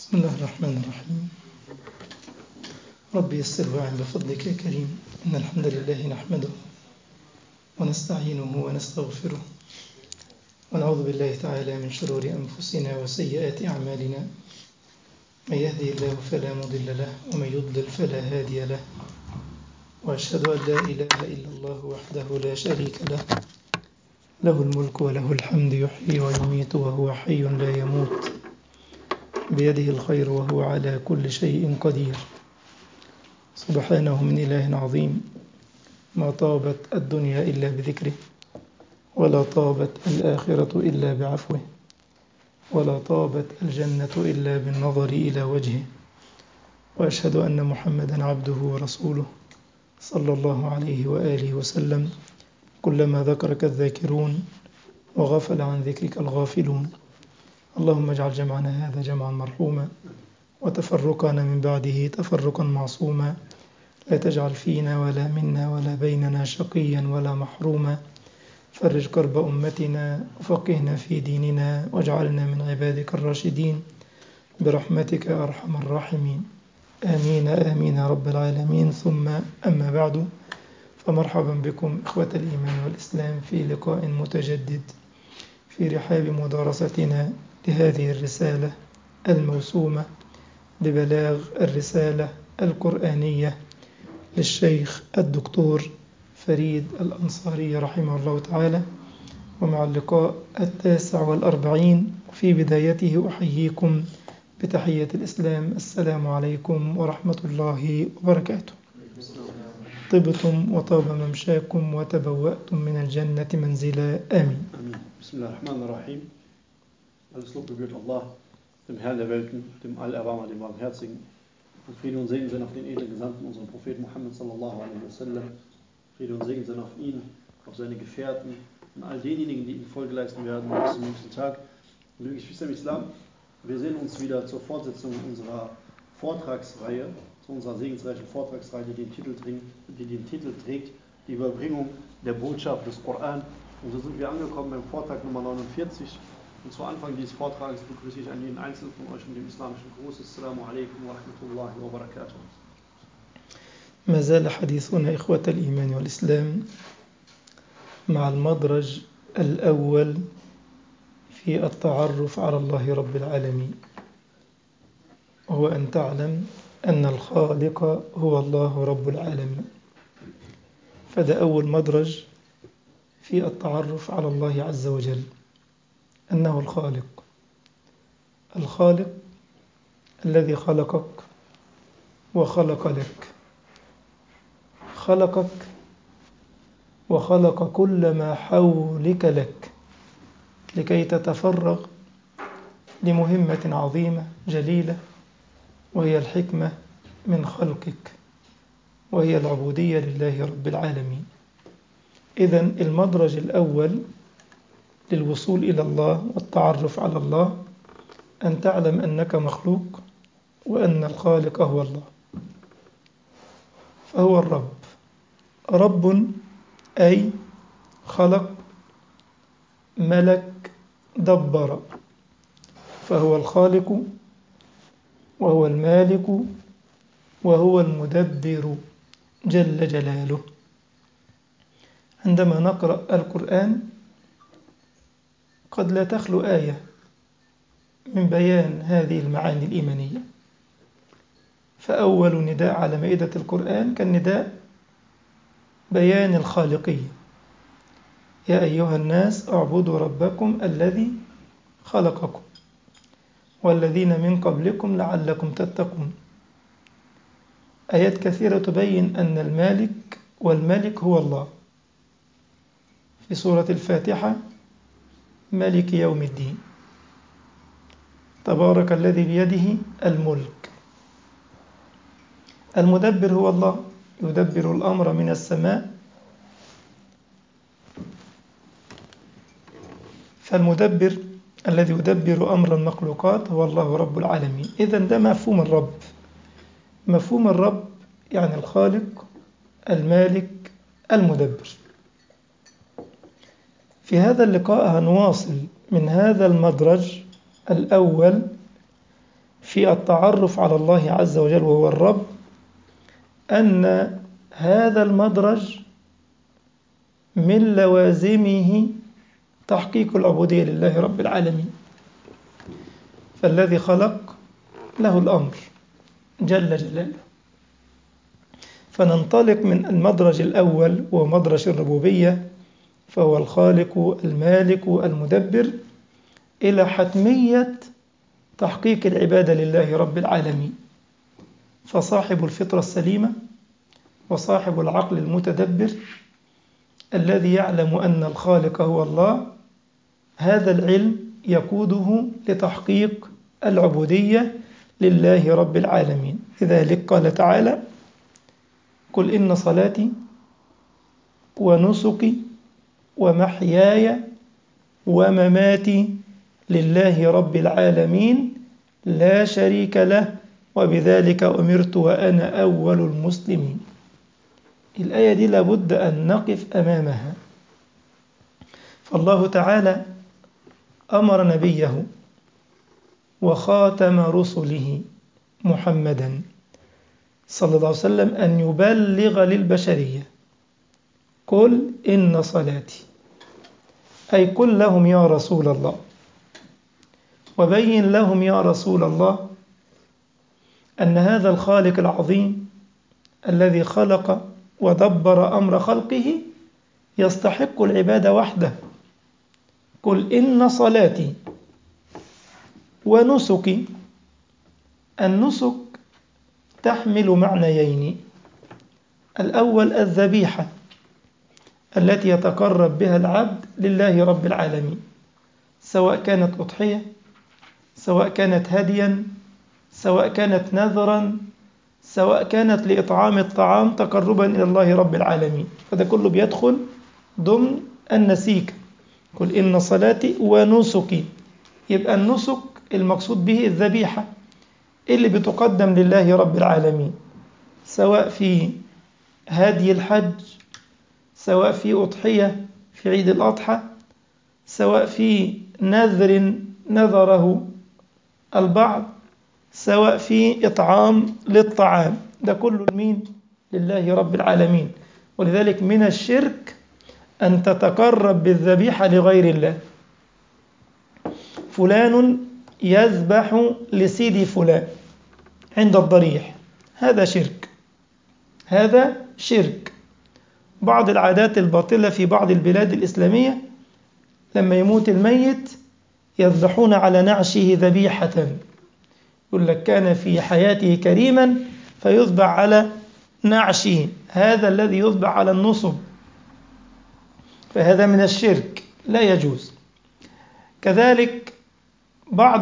بسم الله الرحمن الرحيم. رب يسر واعن بفضلك يا كريم. إن الحمد لله نحمده ونستعينه ونستغفره ونعوذ بالله تعالى من شرور أنفسنا وسيئات أعمالنا. من يهدي الله فلا مضل له ومن يضلل فلا هادي له، وأشهد أن لا إله إلا الله وحده لا شريك له، له الملك وله الحمد، يحيي ويميت وهو حي لا يموت، بيده الخير وهو على كل شيء قدير. سبحانه من إله عظيم، ما طابت الدنيا إلا بذكره، ولا طابت الآخرة إلا بعفوه، ولا طابت الجنة إلا بالنظر إلى وجهه. وأشهد أن محمدا عبده ورسوله صلى الله عليه وآله وسلم. كلما ذكرك الذاكرون وغفل عن ذكرك الغافلون. اللهم اجعل جمعنا هذا جمعا مرحوما، وتفرقنا من بعده تفرقا معصوما. لا تجعل فينا ولا منا ولا بيننا شقيا ولا محروما. فرج كرب أمتنا وفقهنا في ديننا، واجعلنا من عبادك الراشدين برحمتك يا أرحم الراحمين. آمين آمين يا رب العالمين. ثم أما بعد، فمرحبا بكم إخوة الإيمان والإسلام في لقاء متجدد في رحاب مدارستنا لهذه الرسالة الموسومة ببلاغ الرسالة القرآنية للشيخ الدكتور فريد الأنصاري رحمه الله تعالى. ومع اللقاء 49، في بدايته أحييكم بتحية الإسلام: السلام عليكم ورحمة الله وبركاته. طبتم وطاب ممشاكم وتبوأتم من الجنة منزلا. آمين. Bismillahirrahmanirrahim. Alles Lob gebührt Allah, dem Herrn der Welten, dem Allerbarmer, dem Barmherzigen. Und Friede und Segen sind auf den edlen Gesandten, unseren Propheten Muhammad sallallahu alaihi wasallam. Friede und Segen sind auf ihn, auf seine Gefährten und all denjenigen, die ihm Folge leisten werden bis zum jüngsten Tag. Liebe Geschwister im Islam, wir sehen uns wieder zur Fortsetzung unserer Vortragsreihe, zu unserer segensreichen Vortragsreihe, die den Titel trägt, die Überbringung der Botschaft des Koran. Und so sind wir angekommen beim Vortrag Nummer 49. Und zu Anfang dieses Vortrags begrüße ich an jeden Einzelnen von euch mit dem islamischen Gruß. Assalamu alaikum wa rahmatullahi wa barakatuh. ما زال حديثنا إخوة الإيمان والإسلام مع المدرج الأول في التعرف على الله رب العالمين، وهو أن تعلم أن الخالق هو الله رب العالمين. فده أول مدرج في التعرف على الله عز وجل، أنه الخالق الذي خلقك وخلق لك، خلقك وخلق كل ما حولك لك لكي تتفرغ لمهمة عظيمة جليلة، وهي الحكمة من خلقك، وهي العبودية لله رب العالمين. إذن المدرج الأول للوصول إلى الله والتعرف على الله أن تعلم أنك مخلوق، وأن الخالق هو الله، فهو الرب. رب أي خلق، ملك، دبر، فهو الخالق وهو المالك وهو المدبر جل جلاله. عندما نقرأ القرآن قد لا تخلو آية من بيان هذه المعاني الإيمانية. فأول نداء على مائدة القرآن كان نداء بيان الخالقية: يا أيها الناس اعبدوا ربكم الذي خلقكم والذين من قبلكم لعلكم تتقون. آيات كثيرة تبين أن المالك والملك هو الله. في سورة الفاتحة: مالك يوم الدين، تبارك الذي بيده الملك. المدبر هو الله، يدبر الأمر من السماء. فالمدبر الذي يدبر أمر المخلوقات هو الله رب العالمين. إذن ده مفهوم الرب. مفهوم الرب يعني الخالق، المالك، المدبر. في هذا اللقاء هنواصل من هذا المدرج الأول في التعرف على الله عز وجل وهو الرب أن هذا المدرج من لوازمه تحقيق العبودية لله رب العالمين. فالذي خلق له الأمر جل جلاله. فننطلق من المدرج الأول وهو مدرج الربوبية، فهو الخالق المالك المدبر، إلى حتمية تحقيق العبادة لله رب العالمين. فصاحب الفطرة السليمة وصاحب العقل المتدبر الذي يعلم أن الخالق هو الله، هذا العلم يقوده لتحقيق العبودية لله رب العالمين. لذلك قال تعالى: قل إن صلاتي ونسكي ومحياي ومماتي لله رب العالمين لا شريك له وبذلك أمرت وأنا أول المسلمين. الآية دي لابد أن نقف أمامها. فالله تعالى أمر نبيه وخاتم رسله محمدا صلى الله عليه وسلم أن يبلغ للبشرية: قل إن صلاتي، أي قل لهم يا رسول الله، وبين لهم يا رسول الله أن هذا الخالق العظيم الذي خلق ودبر أمر خلقه يستحق العبادة وحده. قل إن صلاتي ونسكي. النسك تحمل معنيين: الأول الذبيحة التي يتقرب بها العبد لله رب العالمين، سواء كانت أضحية، سواء كانت هديا، سواء كانت نذرا، سواء كانت لإطعام الطعام تقربا إلى الله رب العالمين، فده كله بيدخل ضمن النسيك. قل إن صلاتي ونسكي، يبقى النسك المقصود به الذبيحة اللي بتقدم لله رب العالمين، سواء في هدي الحج، سواء في أضحية في عيد الأضحى، سواء في نذر نذره البعض، سواء في إطعام للطعام، ده كله لمين؟ لله رب العالمين. ولذلك من الشرك أن تتقرب بالذبيحة لغير الله. فلان يذبح لسيدي فلان عند الضريح، هذا شرك، هذا شرك. بعض العادات الباطلة في بعض البلاد الإسلامية لما يموت الميت يذبحون على نعشه ذبيحة، يقول لك كان في حياته كريما فيذبح على نعشه، هذا الذي يذبح على النصب، فهذا من الشرك لا يجوز. كذلك بعض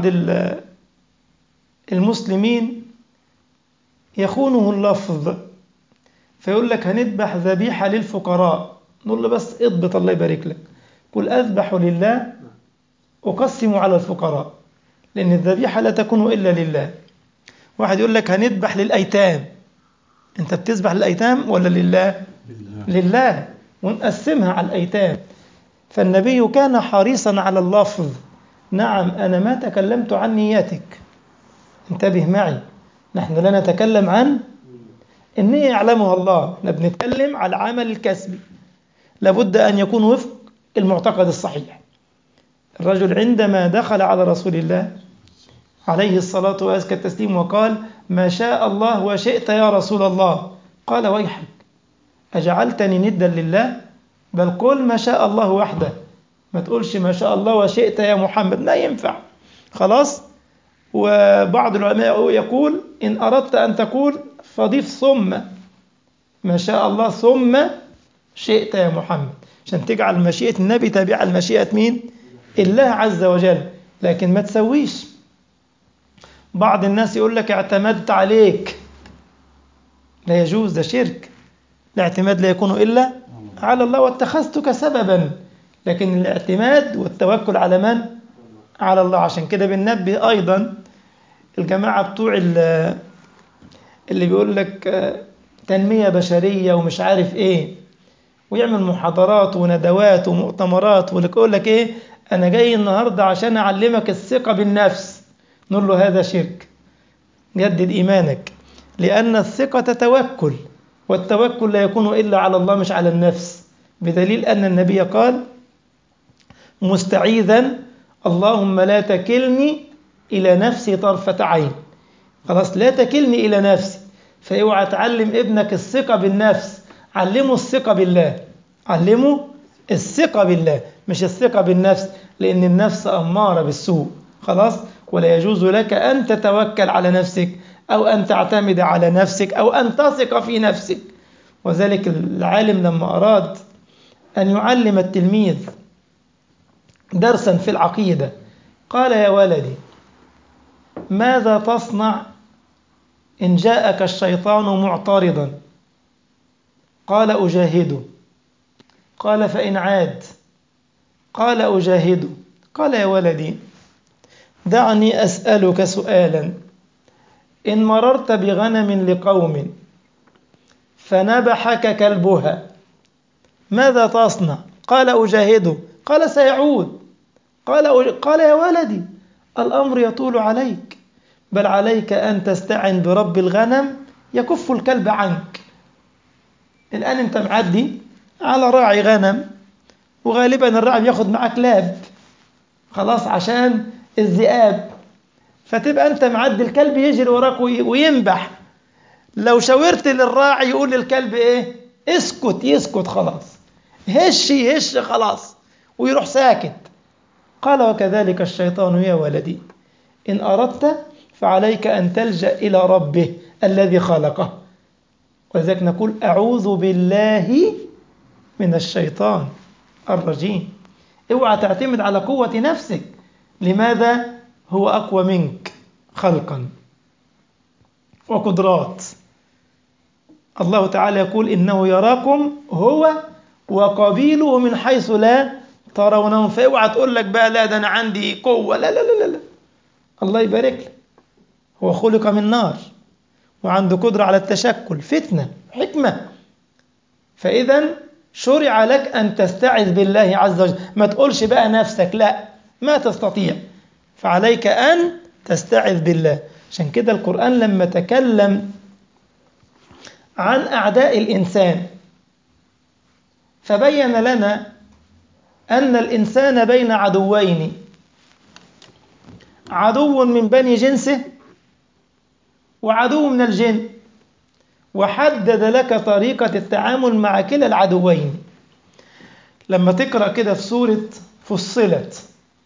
المسلمين يخونه اللفظ، فيقول لك هنذبح ذبيحة للفقراء، نقول له بس اضبط الله يبارك لك، قل أذبح لله أقسم على الفقراء، لأن الذبيحة لا تكون إلا لله. واحد يقول لك هنذبح للأيتام، أنت بتذبح للأيتام ولا لله؟ لله، ونقسمها على الأيتام. فالنبي كان حريصا على اللفظ. نعم، أنا ما تكلمت عن نيتك، انتبه معي، نحن لا نتكلم عن النية يعلمها الله، احنا بنتكلم على العمل الكسبي، لابد أن يكون وفق المعتقد الصحيح. الرجل عندما دخل على رسول الله عليه الصلاة وأزكى التسليم وقال: ما شاء الله وشئت يا رسول الله، قال: ويحك، أجعلتني ندا لله؟ بل قل ما شاء الله وحده، ما تقولش ما شاء الله وشئت يا محمد، لا ينفع، خلاص. وبعض العلماء يقول إن أردت أن تقول فضيف ثم، ما شاء الله ثم شئت يا محمد، عشان تجعل مشيئة النبي تابعة لمشيئة مين؟ الله عز وجل. لكن ما تسويش. بعض الناس يقول لك اعتمدت عليك، لا يجوز، ده شرك. الاعتماد لا يكون إلا على الله، واتخذتك سببا، لكن الاعتماد والتوكل على من؟ على الله. عشان كده بننبه أيضا الجماعة بتوع اللي بيقول لك تنمية بشرية ومش عارف ايه، ويعمل محاضرات وندوات ومؤتمرات، ويقول لك ايه، انا جاي النهاردة عشان اعلمك الثقة بالنفس، نقول له هذا شرك. جدد إيمانك، لأن الثقة توكل، والتوكل لا يكون إلا على الله مش على النفس، بدليل أن النبي قال مستعيذا اللهم لا تكلني إلى نفسي طرفة عين. خلاص، لا تكلني إلى نفسي. فاوعى تعلم ابنك الثقة بالنفس، علمه الثقة بالله، علمه الثقة بالله مش الثقة بالنفس، لأن النفس أمارة بالسوء. خلاص، ولا يجوز لك أن تتوكل على نفسك أو أن تعتمد على نفسك أو أن تثق في نفسك. وذلك العالم لما أراد أن يعلم التلميذ درسا في العقيدة قال يا ولدي ماذا تصنع إن جاءك الشيطان معترضا؟ قال أجاهده. قال فإن عاد؟ قال أجاهده. قال يا ولدي دعني أسألك سؤالا، إن مررت بغنم لقوم فنبحك كلبها ماذا تصنع؟ قال أجاهده. قال سيعود. قال يا ولدي الأمر يطول عليك، بل عليك أن تستعن برب الغنم يكف الكلب عنك. الآن أنت معدي على راعي غنم، وغالبا الراعي بياخد معاه كلاب، خلاص عشان الذئاب، فتبقى أنت معدي الكلب يجري وراك وينبح. لو شاورت للراعي يقول للكلب إيه؟ اسكت، يسكت خلاص، هش يهش خلاص ويروح ساكت. قال وكذلك الشيطان يا ولدي، إن أردت فعليك أن تلجأ إلى ربه الذي خلقه. ولذلك نقول أعوذ بالله من الشيطان الرجيم. اوعى تعتمد على قوة نفسك. لماذا؟ هو أقوى منك خلقا وقدرات. الله تعالى يقول إنه يراكم هو وقبيله من حيث لا ترونهم. فاوعى تقول لك بقى لا ده أنا عندي قوة، لا لا لا لا، الله يبارك لك، هو خلق من نار وعنده قدرة على التشكل، فتنة حكمة. فإذا شرع لك أن تستعذ بالله عز وجل. ما تقولش بقى نفسك، لا، ما تستطيع، فعليك أن تستعذ بالله. عشان كده القرآن لما تكلم عن أعداء الإنسان فبين لنا أن الإنسان بين عدوين، عدو من بني جنسه وعدو من الجن، وحدد لك طريقة التعامل مع كلا العدوين. لما تقرأ كده في سورة فصلت،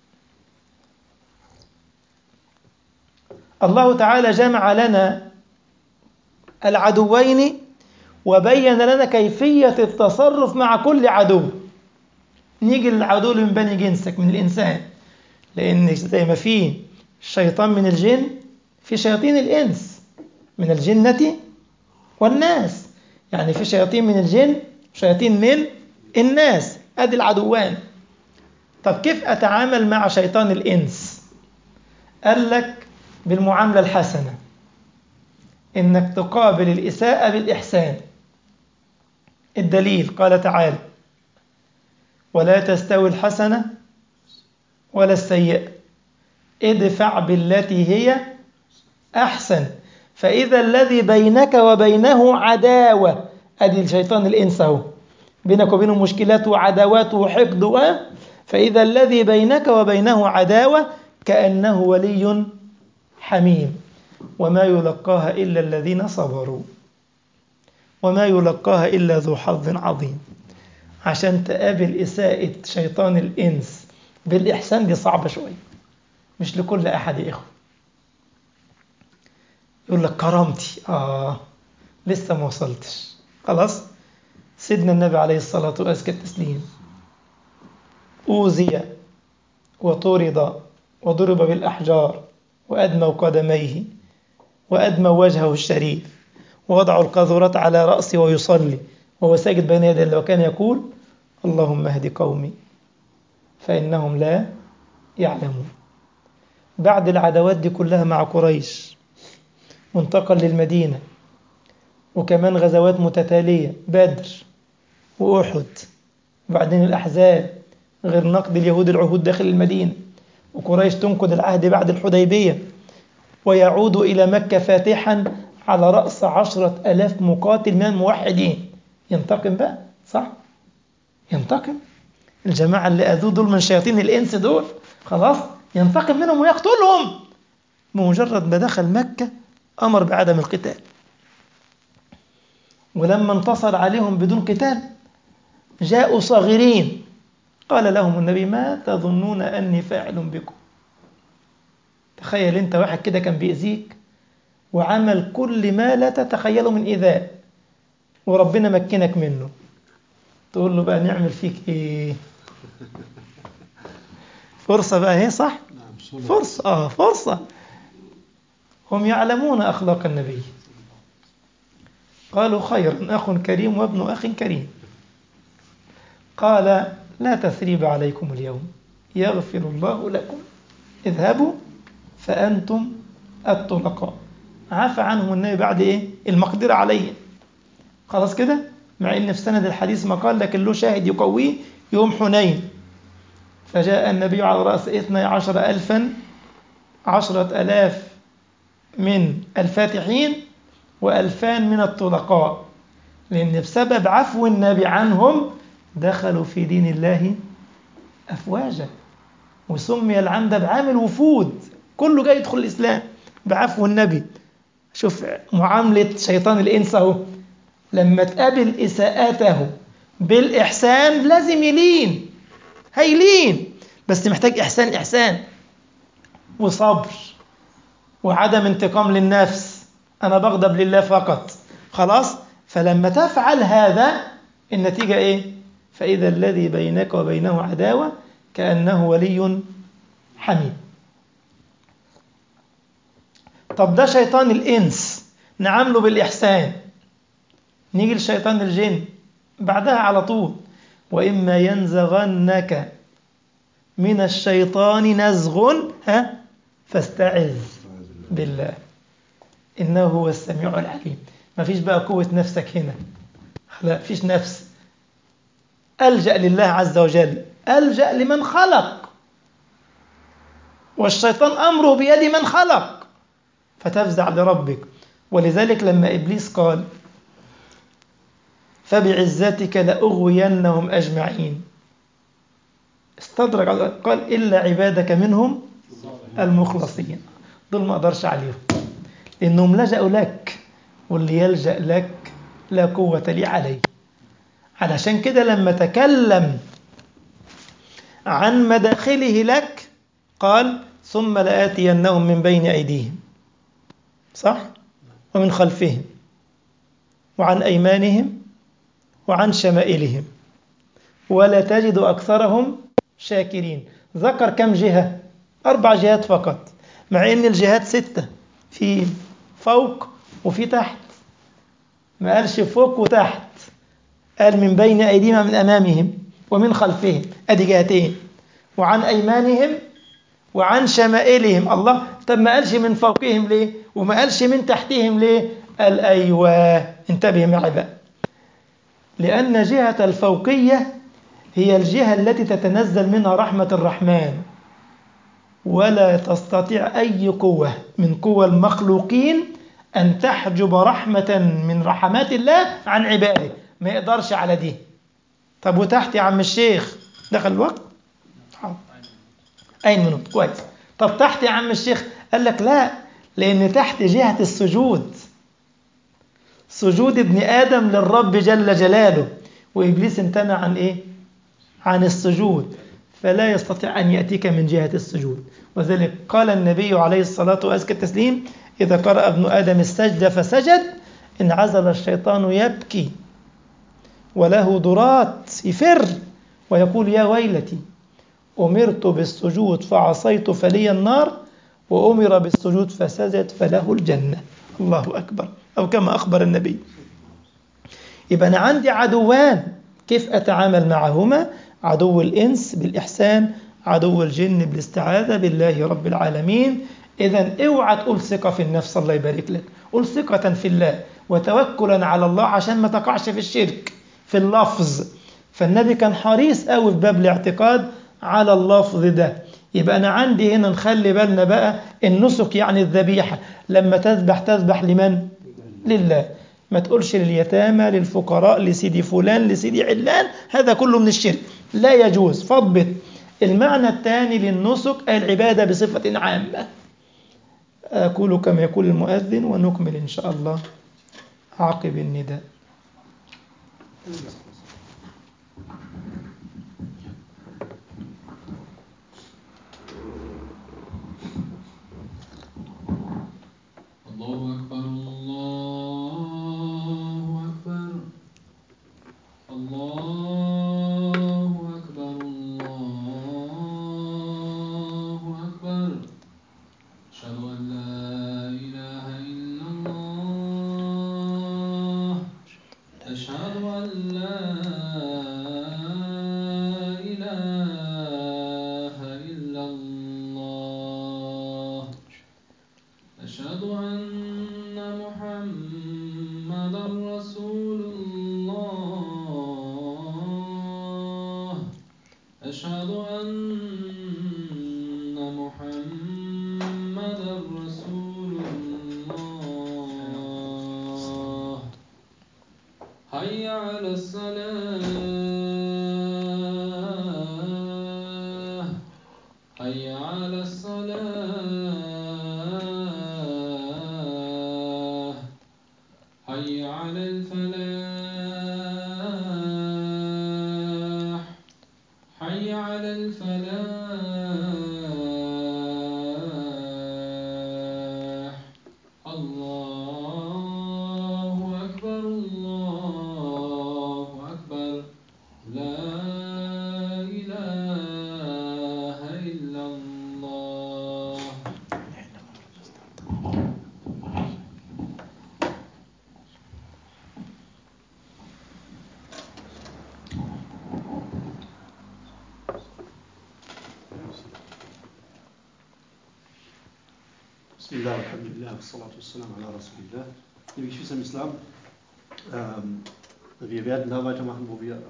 الله تعالى جمع لنا العدوين وبين لنا كيفية التصرف مع كل عدو. نيجي للعدو من بني جنسك من الإنسان، لأن زي ما في الشيطان من الجن في شياطين الإنس من الجنة والناس، يعني في شياطين من الجن وشياطين من الناس، أدي العدوان. طب كيف أتعامل مع شيطان الإنس؟ قال لك بالمعاملة الحسنة، إنك تقابل الإساءة بالإحسان. الدليل قال تعالى ولا تستوي الحسنة ولا السيئة ادفع بالتي هي أحسن فإذا الذي بينك وبينه عداوة، أدي الشيطان الإنس أهو، بينك وبينه مشكلات وعداوات وحقد، فإذا الذي بينك وبينه عداوة كأنه ولي حميم وما يلقاها إلا الذين صبروا وما يلقاها إلا ذو حظ عظيم. عشان تقابل إساءة شيطان الإنس بالإحسان دي صعبة شوية، مش لكل أحد يا إخوة. يقول لك كرامتي، لسه ما وصلتش. خلاص، سيدنا النبي عليه الصلاة وأزكى التسليم أوذي وطرد وضرب بالأحجار وأدموا قدميه وأدموا وجهه الشريف ووضعوا القاذورات على رأسه ويصلي وهو ساجد بين يدي الله، وكان يقول اللهم اهد قومي فإنهم لا يعلمون. بعد العداوات دي كلها مع قريش وانتقل للمدينة، وكمان غزوات متتالية، بدر وأحد وبعدين الأحزاب، غير نقد اليهود العهود داخل المدينة، وقريش تنقض العهد بعد الحديبية، ويعود إلى مكة فاتحا على رأس 10,000 مقاتل من الموحدين. ينتقم بقى، صح؟ ينتقم الجماعة اللي أذوه دول من شياطين الإنس دول، خلاص ينتقم منهم ويقتلهم. بمجرد ما دخل مكة أمر بعدم القتال، ولما انتصر عليهم بدون قتال جاءوا صاغرين. قال لهم النبي: ما تظنون أني فاعل بكم؟ تخيل أنت واحد كده كان بيأذيك وعمل كل ما لا تتخيله من إيذاء، وربنا مكنك منه، تقول له بقى نعمل فيك إيه؟ فرصة بقى، هي صح؟ فرصة، فرصة. هم يعلمون أخلاق النبي، قالوا: خير، أخ كريم وابن أخ كريم. قال: لا تثريب عليكم اليوم، يغفر الله لكم، اذهبوا فأنتم الطلقاء. عفى عنهم النبي بعد إيه؟ المقدرة عليه، خلاص كده. مع إن في سند الحديث مقال لكن له شاهد يقويه، يوم حنين فجاء النبي على رأس 12,000، 10,000 من الفاتحين و2,000 من الطلقاء، لأن بسبب عفو النبي عنهم دخلوا في دين الله أفواجا، وسمي العام ده بعام الوفود، كله جاي يدخل الإسلام بعفو النبي. شوف معاملة شيطان الإنس اهو، لما تقابل إساءاته بالإحسان لازم يلين، هيلين، بس محتاج إحسان وصبر وعدم انتقام للنفس، أنا بغضب لله فقط، خلاص. فلما تفعل هذا النتيجة إيه؟ فإذا الذي بينك وبينه عداوة كأنه ولي حميم. طب ده شيطان الإنس نعامله بالإحسان. نيجي لشيطان الجن بعدها على طول: وإما ينزغنك من الشيطان نزغ فاستعذ بالله إنه هو السميع العليم. ما فيش بقى قوة نفسك هنا، لا فيش نفس، ألجأ لله عز وجل، ألجأ لمن خلق، والشيطان أمره بيد من خلق، فتفزع لربك. ولذلك لما إبليس قال: فبعزتك لأغوينهم أجمعين، استدرك قال: إلا عبادك منهم المخلصين، دول ما أقدرش عليهم لأنهم لجأوا لك، واللي يلجأ لك لا قوة لي عليه. علشان كده لما تكلم عن مداخله لك قال: ثم لآتينهم من بين أيديهم، صح؟ ومن خلفهم وعن أيمانهم وعن شمائلهم ولا تجد أكثرهم شاكرين. ذكر كم جهة؟ 4 جهات فقط، مع أن الجهات 6، في فوق وفي تحت، ما قالش فوق وتحت، قال من بين أيديهم من أمامهم ومن خلفهم، أدي جهتين، وعن أيمانهم وعن شمائلهم. الله، طب ما قالش من فوقهم ليه وما قالش من تحتهم ليه؟ قال أيوة، انتبه معي بقى، لأن جهة الفوقية هي الجهة التي تتنزل منها رحمة الرحمن، ولا تستطيع أي قوة من قوى المخلوقين أن تحجب رحمة من رحمات الله عن عباده، ما يقدرش على دي. طب وتحت يا عم الشيخ؟ دخل الوقت؟ أين منوت؟ كويس. طب تحت يا عم الشيخ؟ قال لك لا، لأن تحت جهة السجود، سجود ابن آدم للرب جل جلاله، وإبليس امتنع عن إيه؟ عن السجود، فلا يستطيع أن يأتيك من جهة السجود. وذلك قال النبي عليه الصلاة وأزكى التسليم: إذا قرأ ابن آدم السجد فسجد انعزل الشيطان يبكي وله ضرات يفر ويقول: يا ويلتي، أمرت بالسجود فعصيت فلي النار، وأمر بالسجود فسجد فله الجنة. الله أكبر، أو كما أخبر النبي. يبقى أنا عندي عدوان، كيف أتعامل معهما؟ عدو الإنس بالإحسان، عدو الجن بالاستعاذة بالله رب العالمين. إذن اوعى تقول ثقة في النفس، الله يبارك لك، قل ثقة في الله وتوكلا على الله عشان ما تقعش في الشرك في اللفظ. فالنبي كان حريص قوي في باب الاعتقاد على اللفظ ده، يبقى أنا عندي هنا نخلي بالنا بقى النسك يعني الذبيحة، لما تذبح لمن؟ لله. ما تقولش لليتامى للفقراء لسيدي فلان لسيدي علان، هذا كله من الشرك، لا يجوز. فضبط المعنى الثاني للنسك أي العبادة بصفة عامة. أقول كما يقول المؤذن ونكمل إن شاء الله عقب النداء. الله أكبر الله أكبر الله أكبر الله أكبر. أشهد أن لا إله إلا الله. أشهد أن لا إله إلا الله. أشهد أن محمدا رسول الله. أشهد أن محمدا رسول الله. حي على الصلاة. حي على الصلاة. حي على الفلاح. حي على الفلاح. الله أكبر الله أكبر. لا إله إلا الله. Bismillah, alhamdulillah, wassalatu wassalamu ala rasulillah. Liebe Geschwister im Islam, wir werden da weitermachen, wo wir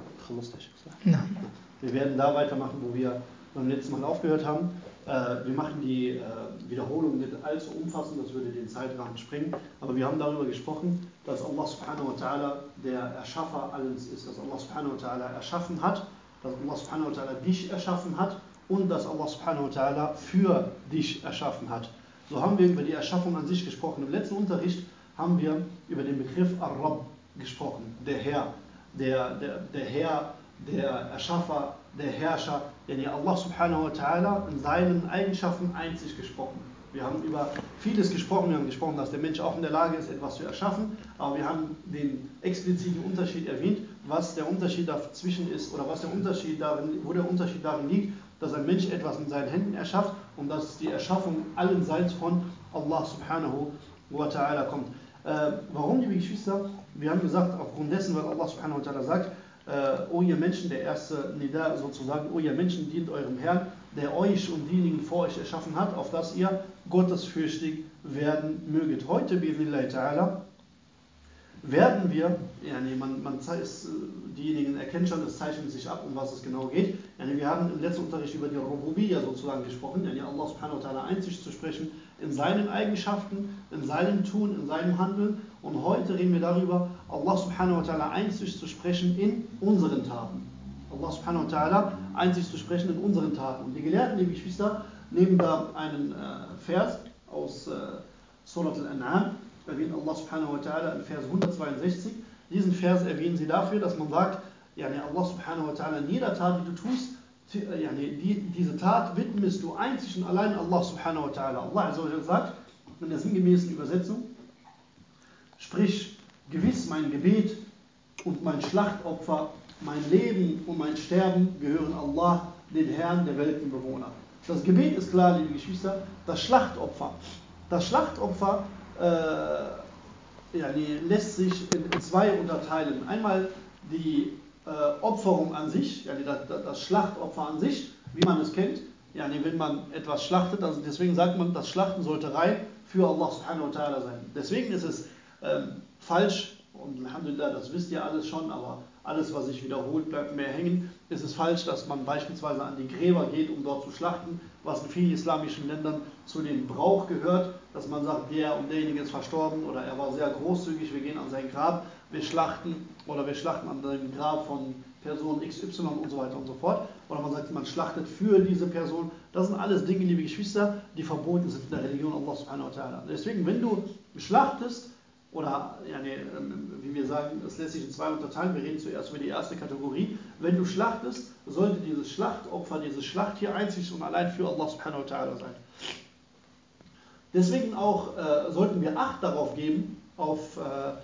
beim letzten Mal aufgehört haben. Wir machen die Wiederholung nicht allzu umfassend, das würde den Zeitrahmen sprengen, aber wir haben darüber gesprochen, dass Allah subhanahu wa ta'ala der Erschaffer allens ist, dass Allah subhanahu wa ta'ala erschaffen hat, dass Allah subhanahu wa ta'ala dich erschaffen hat und dass Allah subhanahu wa ta'ala für dich erschaffen hat. So haben wir über die Erschaffung an sich gesprochen. Im letzten Unterricht haben wir über den Begriff Ar-Rabb gesprochen, der Herr, der Herr, der Erschaffer, der Herrscher, yani Allah subhanahu wa ta'ala in seinen Eigenschaften einzig gesprochen. Wir haben über vieles gesprochen, wir haben gesprochen, dass der Mensch auch in der Lage ist, etwas zu erschaffen, aber wir haben den expliziten Unterschied erwähnt, was der Unterschied dazwischen ist oder wo der Unterschied darin liegt, dass ein Mensch etwas in seinen Händen erschafft und dass die Erschaffung allenseits von Allah subhanahu wa ta'ala kommt. Warum, liebe Geschwister? Wir haben gesagt, aufgrund dessen, was Allah subhanahu wa ta'ala sagt, O ihr Menschen, der erste Nida sozusagen, O ihr Menschen, dient eurem Herrn, der euch und diejenigen vor euch erschaffen hat, auf dass ihr gottesfürchtig werden möget. Heute, bi'idhnillahi ta'ala, werden wir, diejenigen erkennen schon, es zeichnet sich ab, um was es genau geht. Wir haben im letzten Unterricht über die Rububiyya sozusagen gesprochen, Allah subhanahu wa ta'ala einzig zu sprechen in seinen Eigenschaften, in seinem Tun, in seinem Handeln. Und heute reden wir darüber, Allah subhanahu wa ta'ala einzig zu sprechen in unseren Taten. Allah subhanahu wa ta'ala einzig zu sprechen in unseren Taten. Und die Gelehrten, liebe Geschwister, nehmen da einen Vers aus Surat al-An'am, erwähnt Allah subhanahu wa ta'ala in Vers 162. Diesen Vers erwähnen sie dafür, dass man sagt, Allah subhanahu wa ta'ala in jeder Tat, die du tust, diese Tat widmest du einzig und allein Allah subhanahu wa ta'ala. Allah azza wa jalla sagt in der sinngemäßen Übersetzung, sprich, gewiss mein Gebet und mein Schlachtopfer, mein Leben und mein Sterben gehören Allah, dem Herrn der Weltenbewohner. Das Gebet ist klar, liebe Geschwister, das Schlachtopfer lässt sich in zwei unterteilen. Einmal die Opferung an sich, das Schlachtopfer an sich, wie man es kennt, wenn man etwas schlachtet, also deswegen sagt man, das Schlachten sollte rein für Allah subhanahu wa ta'ala sein. Deswegen ist es falsch, und Alhamdulillah, das wisst ihr alles schon, aber alles, was sich wiederholt, bleibt mehr hängen. Es ist falsch, dass man beispielsweise an die Gräber geht, um dort zu schlachten, was in vielen islamischen Ländern zu dem Brauch gehört, dass man sagt, der und derjenige ist verstorben oder er war sehr großzügig, wir gehen an sein Grab, wir schlachten an dem Grab von Person XY und so weiter und so fort. Oder man sagt, man schlachtet für diese Person. Das sind alles Dinge, liebe Geschwister, die verboten sind in der Religion Allah subhanahu wa ta'ala. Deswegen, wenn du schlachtest, oder wie wir sagen, es lässt sich in zwei unterteilen, wir reden zuerst über die erste Kategorie. Wenn du schlachtest, sollte dieses Schlachtopfer, dieses Schlachttier einzig und allein für Allah subhanahu wa ta'ala sein. Deswegen auch sollten wir Acht darauf geben, auf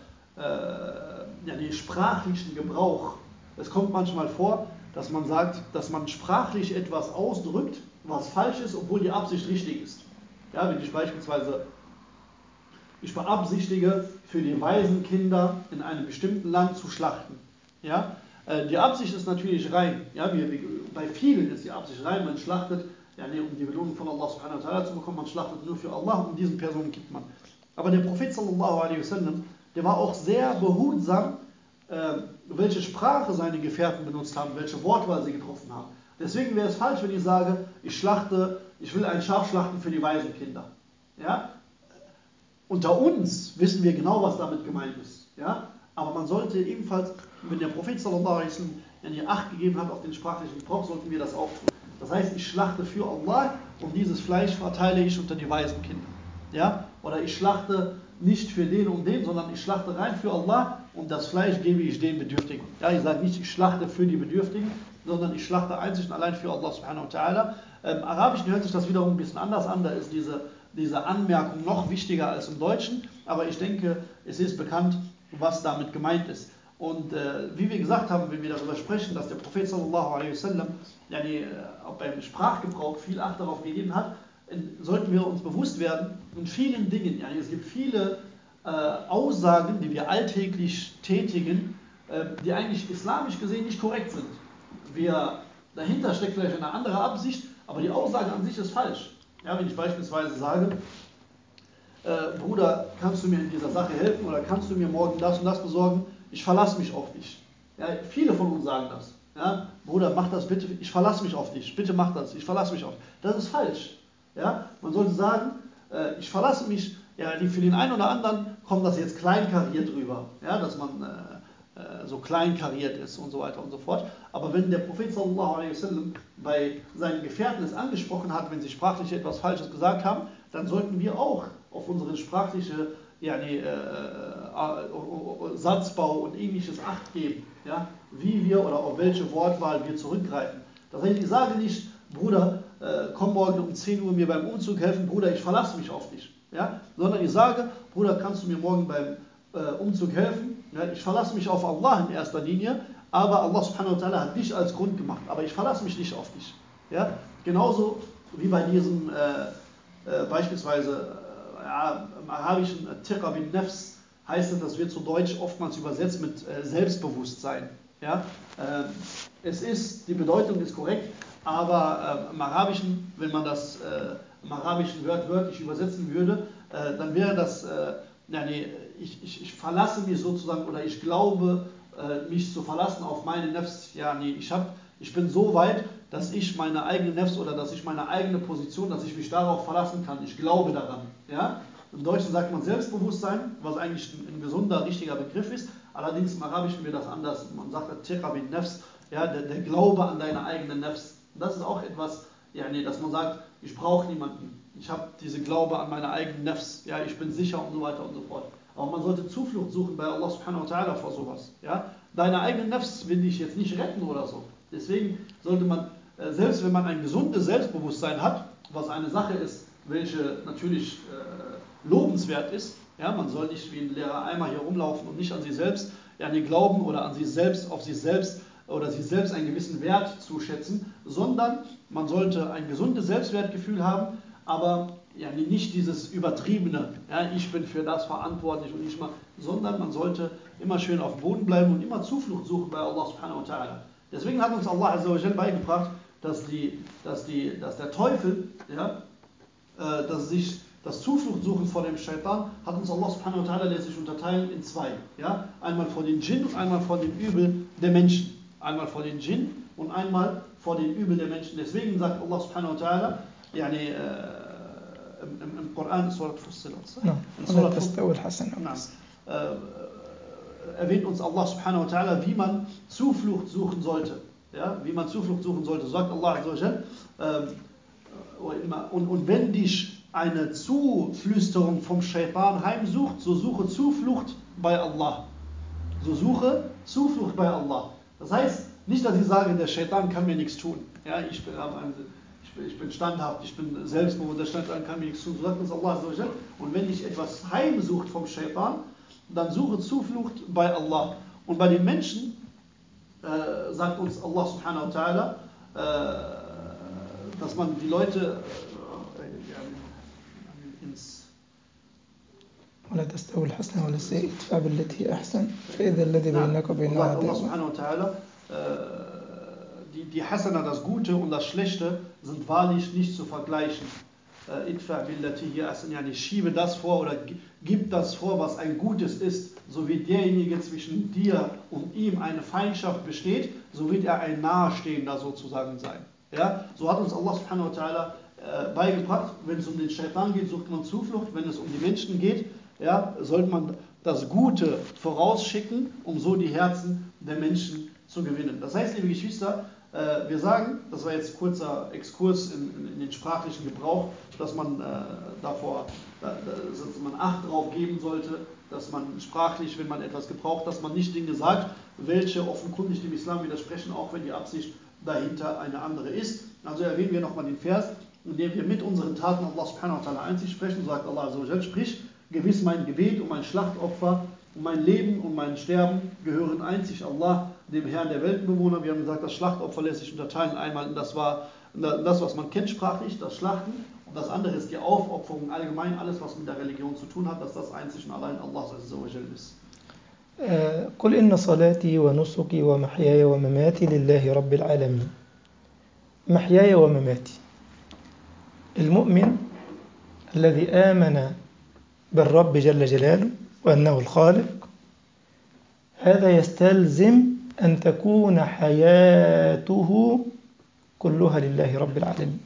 den sprachlichen Gebrauch. Es kommt manchmal vor, dass man sagt, dass man sprachlich etwas ausdrückt, was falsch ist, obwohl die Absicht richtig ist. Ja, wenn ich beispielsweise, ich beabsichtige, für die Waisenkinder in einem bestimmten Land zu schlachten. Ja, die Absicht ist natürlich rein. Ja, bei vielen ist die Absicht rein, man schlachtet, um die Belohnung von Allah subhanahu wa ta'ala zu bekommen, man schlachtet nur für Allah und diesen Personen gibt man. Aber der Prophet sallallahu alaihi wasallam, der war auch sehr behutsam, welche Sprache seine Gefährten benutzt haben, welche Wortwahl sie getroffen haben. Deswegen wäre es falsch, wenn ich sage, ich will ein Schaf schlachten für die Waisenkinder. Ja? Unter uns wissen wir genau, was damit gemeint ist. Ja? Aber man sollte ebenfalls, wenn der Prophet sallallahu alaihi wasallam Acht gegeben hat auf den sprachlichen Gebrauch, sollten wir das auch tun. Das heißt, ich schlachte für Allah und dieses Fleisch verteile ich unter die Waisenkinder. Ja? Oder ich schlachte nicht für den und den, sondern ich schlachte rein für Allah und das Fleisch gebe ich den Bedürftigen. Ja, ich sage nicht, ich schlachte für die Bedürftigen, sondern ich schlachte einzig und allein für Allah subhanahu wa ta'ala. Im Arabischen hört sich das wiederum ein bisschen anders an, da ist diese Anmerkung noch wichtiger als im Deutschen, aber ich denke, es ist bekannt, was damit gemeint ist. Und wie wir gesagt haben, wenn wir darüber sprechen, dass der Prophet sallallahu alaihi wasallam auch beim Sprachgebrauch viel Acht darauf gegeben hat, sollten wir uns bewusst werden, in vielen Dingen, es gibt viele Aussagen, die wir alltäglich tätigen, die eigentlich islamisch gesehen nicht korrekt sind. Dahinter steckt vielleicht eine andere Absicht, aber die Aussage an sich ist falsch. Ja, wenn ich beispielsweise sage, Bruder, kannst du mir in dieser Sache helfen oder kannst du mir morgen das und das besorgen? Ich verlasse mich auf dich. Ja, viele von uns sagen das. Ja, Bruder, mach das bitte, ich verlasse mich auf dich. Bitte mach das, ich verlasse mich auf dich. Das ist falsch. Ja, man sollte sagen, ich verlasse mich, für den einen oder anderen kommt das jetzt kleinkariert rüber, ja, dass man so kleinkariert ist und so weiter und so fort. Aber wenn der Prophet sallallahu alaihi wasallam bei seinen Gefährten es angesprochen hat, wenn sie sprachlich etwas Falsches gesagt haben, dann sollten wir auch auf unsere sprachliche Satzbau und ähnliches Acht geben, ja, wie wir oder auf welche Wortwahl wir zurückgreifen. Das heißt, ich sage nicht, Bruder, komm morgen um 10 Uhr mir beim Umzug helfen, Bruder, ich verlasse mich auf dich. Ja? Sondern ich sage, Bruder, kannst du mir morgen beim Umzug helfen? Ja? Ich verlasse mich auf Allah in erster Linie, aber Allah subhanahu wa ta'ala hat dich als Grund gemacht, aber ich verlasse mich nicht auf dich. Ja? Genauso wie bei diesem beispielsweise im Arabischen Tiqa bin Nafs heißt es, das wird zu Deutsch oftmals übersetzt mit Selbstbewusstsein. Ja? Die Bedeutung ist korrekt, aber im Arabischen, wenn man das im Arabischen wörtlich übersetzen würde, dann wäre das, ich verlasse mich sozusagen oder ich glaube, mich zu verlassen auf meine Nafs. Ich bin so weit, dass ich meine eigene Nafs oder dass ich meine eigene Position, dass ich mich darauf verlassen kann. Ich glaube daran. Ja? Im Deutschen sagt man Selbstbewusstsein, was eigentlich ein gesunder, richtiger Begriff ist. Allerdings im Arabischen wird das anders. Man sagt Tiqa bin Nafs, der Glaube an deine eigene Nafs. Und das ist auch etwas, dass man sagt, ich brauche niemanden. Ich habe diese Glaube an meine eigenen Nafs. Ja, ich bin sicher und so weiter und so fort. Aber man sollte Zuflucht suchen bei Allah subhanahu wa ta'ala vor sowas. Ja? Deine eigene Nafs will dich jetzt nicht retten oder so. Deswegen sollte man, selbst wenn man ein gesundes Selbstbewusstsein hat, was eine Sache ist, welche natürlich lobenswert ist, ja, man soll nicht wie ein leerer Eimer hier rumlaufen und nicht an sich selbst glauben oder an sich selbst, auf sich selbst oder sich selbst einen gewissen Wert zuschätzen, sondern man sollte ein gesundes Selbstwertgefühl haben, aber nicht dieses übertriebene, ich bin für das verantwortlich und ich mal, sondern man sollte immer schön auf dem Boden bleiben und immer Zuflucht suchen bei Allah subhanahu wa ta'ala. Deswegen hat uns Allah azza wa jal beigebracht, dass der Teufel, dass Das Zufluchtsuchen vor dem Shaitan hat uns Allah subhanahu wa ta'ala lässt sich unterteilen in zwei. Ja? Einmal vor den Djinn und einmal vor dem Übel der Menschen. Einmal vor den Djinn und einmal vor dem Übel der Menschen. Deswegen sagt Allah subhanahu wa ta'ala, يعني im Koran, Surat Fussilat. Erwähnt uns Allah subhanahu wa ta'ala, wie man Zuflucht suchen sollte. Ja? Wie man Zuflucht suchen sollte. Sagt Allah azza wa jal, und wenn dich eine Zuflüsterung vom Shaitan heimsucht, so suche Zuflucht bei Allah. So suche Zuflucht bei Allah. Das heißt, nicht, dass ich sage, der Shaitan kann mir nichts tun. Ja, ich bin standhaft, ich bin selbstbewusst, der Shaitan kann mir nichts tun. So sagt uns Allah. Und wenn dich etwas heimsucht vom Shaitan, dann suche Zuflucht bei Allah. Und bei den Menschen sagt uns Allah subhanahu wa ta'ala, dass man die Leute ولا تستوي الحسنة ولا السيئة ادفع بالتي هي أحسن فإذا الذي بينك وبينه عداوة. Allah subhanahu wa ta'ala, die Hasana, das Gute und das Schlechte, sind wahrlich nicht zu vergleichen. Idfa billati hiya ahsan, yani schiebe das vor oder gib das vor, was ein Gutes ist, so wie derjenige zwischen dir und ihm eine Feindschaft besteht, so wird er ein Nahestehender sozusagen sein. Ja? So hat uns Allah subhanahu wa ta'ala beigebracht, wenn es um den Shaitan geht, sucht man Zuflucht, wenn es um die Menschen geht, ja, sollte man das Gute vorausschicken, um so die Herzen der Menschen zu gewinnen. Das heißt, liebe Geschwister, wir sagen, das war jetzt kurzer Exkurs in den sprachlichen Gebrauch, dass man dass man Acht drauf geben sollte, dass man sprachlich, wenn man etwas gebraucht, dass man nicht Dinge sagt, welche offenkundig dem Islam widersprechen, auch wenn die Absicht dahinter eine andere ist. Also erwähnen wir nochmal den Vers, in dem wir mit unseren Taten Allah subhanahu wa ta'ala einzig sprechen, sagt Allah azza wa jal, sprich, gewiss mein Gebet und mein Schlachtopfer und mein Leben und mein Sterben gehören einzig Allah, dem Herrn der Weltenbewohner. Wir haben gesagt, das Schlachtopfer lässt sich unterteilen. Einmal das war das, was man kennt sprachlich, das Schlachten. Und das andere ist die Aufopferung allgemein, alles, was mit der Religion zu tun hat, dass das einzig und allein Allah azza wa jal ist. قل إن صلاتي ونسكي ومحياي ومماتي لله رب العالمين. محياي ومماتي. المؤمن الذي آمن بالرب جل جلاله وأنه الخالق، هذا يستلزم أن تكون حياته كلها لله رب العالمين،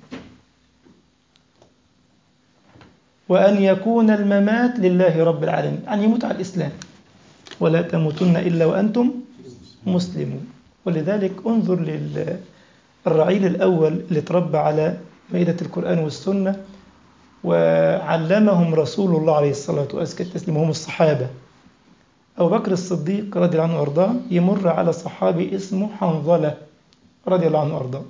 وأن يكون الممات لله رب العالمين، أن يموت على الإسلام، ولا تموتن إلا وأنتم مسلمون. ولذلك انظر للرعيل الأول اللي تربى على مائدة القرآن والسنة وعلمهم رسول الله عليه الصلاة والسلام، هم الصحابة. أبو بكر الصديق رضي الله عنه وأرضاه يمر على صحابي اسمه حنظلة رضي الله عنه وأرضاه،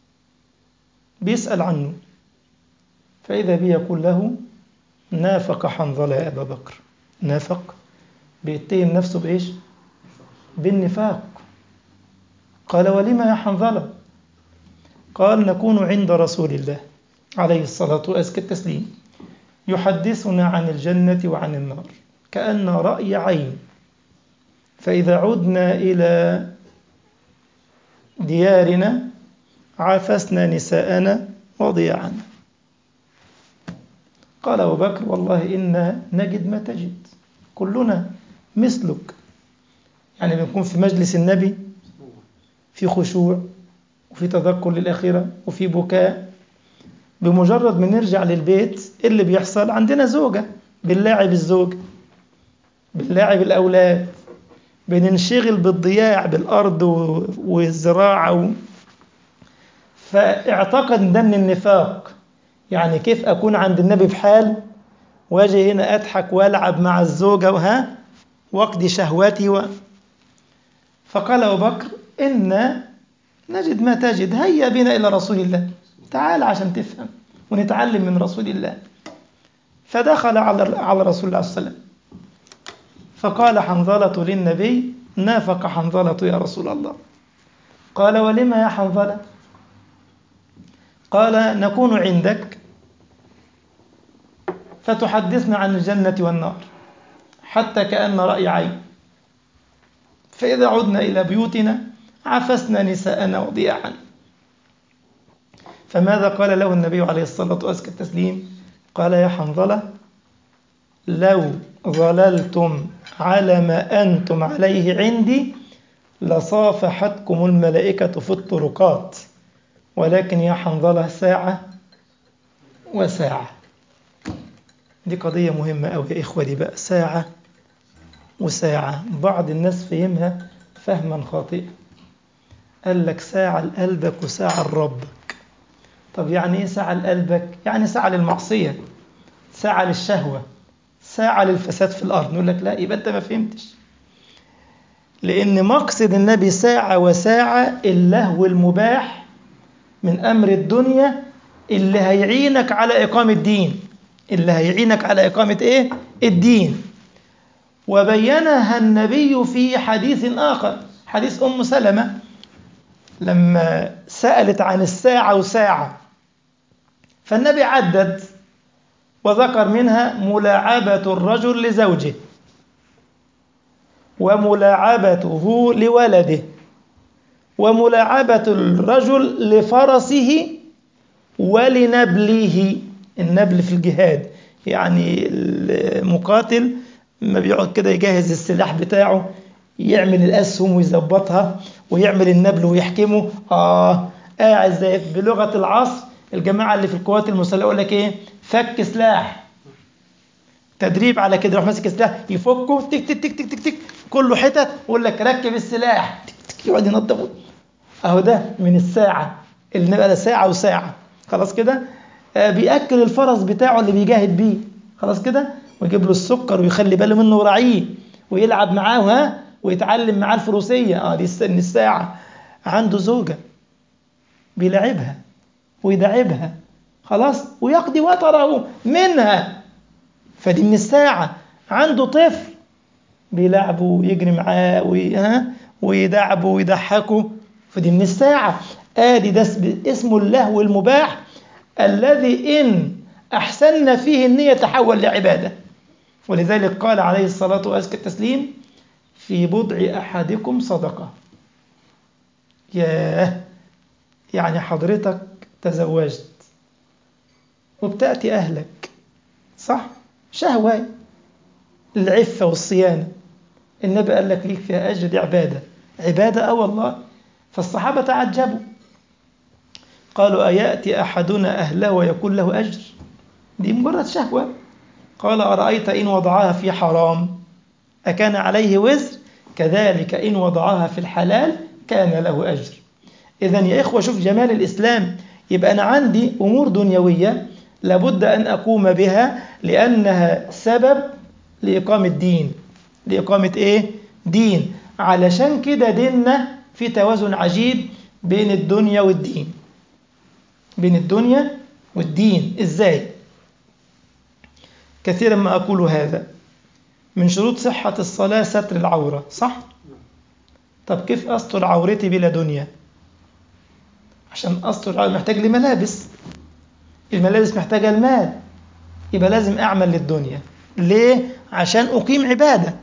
بيسأل عنه، فإذا به يقول له نافق حنظلة يا أبا بكر. نافق، بيتهم نفسه بإيش؟ بالنفاق. قال ولما يا حنظلة؟ قال نكون عند رسول الله عليه الصلاة والسلام يحدثنا عن الجنة وعن النار كأن رأي عين، فإذا عدنا إلى ديارنا عافسنا نساءنا وضياعنا. قال أبو بكر والله إنا نجد ما تجد، كلنا مثلك. يعني بنكون في مجلس النبي في خشوع وفي تذكر للآخرة وفي بكاء، بمجرد ما نرجع للبيت اللي بيحصل عندنا زوجة، بنلاعب الزوج، بنلاعب الأولاد، بننشغل بالضياع بالأرض والزراعة فاعتقد ده من النفاق. يعني كيف أكون عند النبي في حال واجي هنا أضحك وألعب مع الزوجة وقضي شهواتي فقال أبو بكر إن نجد ما تجد، هيا بنا إلى رسول الله، تعال عشان تفهم ونتعلم من رسول الله. فدخل على رسول الله صلى الله عليه وسلم فقال حنظلة للنبي نافق حنظلة يا رسول الله. قال ولما يا حنظلة؟ قال نكون عندك فتحدثنا عن الجنة والنار حتى كأن رأي عين، فإذا عدنا إلى بيوتنا عفسنا نساءنا وضياعا. فماذا قال له النبي عليه الصلاة والسلام؟ قال يا حنظلة لو ظللتم على ما أنتم عليه عندي لصافحتكم الملائكة في الطرقات، ولكن يا حنظلة ساعة وساعة. دي قضية مهمة أوي يا إخوة، دي بقى ساعة وساعة. بعض الناس فهمها فهما خاطئا، قال لك ساعة لقلبك وساعة لربك. طب يعني إيه ساعة لقلبك؟ يعني ساعة للمعصية، ساعة للشهوة، ساعة للفساد في الأرض. نقول لك لا، يبقى أنت ما فهمتش. لأن مقصد النبي ساعة وساعة اللهو المباح من أمر الدنيا اللي هيعينك على إقامة الدين، اللي هيعينك على إقامة إيه؟ الدين. وبينها النبي في حديث آخر، حديث أم سلمة لما سألت عن الساعة وساعة، فالنبي عدد وذكر منها ملاعبة الرجل لزوجه، وملاعبته لولده، وملاعبة الرجل لفرسه ولنبله. النبل في الجهاد يعني المقاتل ما بيقعد كده يجهز السلاح بتاعه، يعمل الأسهم ويظبطها ويعمل النبل ويحكمه. قاعد زي بلغة العصر الجماعة اللي في القوات المسلحة يقول لك إيه؟ فك سلاح، تدريب على كده. يروح ماسك السلاح يفكه تك تك تك تك تك تك، كله حتت، ويقول لك ركب السلاح تك تك، يقعد ينظف. أهو ده من الساعة اللي نبقى ساعة وساعة. خلاص كده. بيأكل الفرس بتاعه اللي بيجاهد بيه، خلاص كده، ويجيب له السكر ويخلي باله منه وراعيه ويلعب معاه ويتعلم معاه الفروسية. دي من الساعة. عنده زوجة بيلعبها ويدعبها، خلاص، ويقضي وطره منها، فدي من الساعة. عنده طفل بيلعبه ويجري معاه ويدعبه ويضحكه، فدي من الساعة. ده اسمه اللهو المباح الذي إن أحسن فيه النية يتحول لعبادة. ولذلك قال عليه الصلاة وأزكى التسليم في بضع أحدكم صدقة. يعني حضرتك تزوجت وبتأتي أهلك، صح؟ شهوة، العفة والصيانة، النبي قال لك ليك فيها أجر، دي عبادة. عبادة والله. فالصحابة تعجبوا، قالوا أيأتي أحدنا أهله ويكون له أجر؟ دي مجرد شهوة. قال أرأيت إن وضعها في حرام أكان عليه وزر؟ كذلك إن وضعها في الحلال كان له أجر. إذن يا إخوة شوف جمال الإسلام. يبقى أنا عندي أمور دنيوية لابد أن أقوم بها لأنها سبب لإقامة دين. لإقامة إيه؟ دين. علشان كده ديننا في توازن عجيب بين الدنيا والدين. بين الدنيا والدين. إزاي؟ كثيرا ما أقول هذا. من شروط صحة الصلاة ستر العورة، صح؟ طب كيف أستر عورتي بلا دنيا؟ عشان أستر العورة محتاج لملابس، الملابس محتاجة المال، يبقى لازم أعمل للدنيا. ليه؟ عشان أقيم عبادة.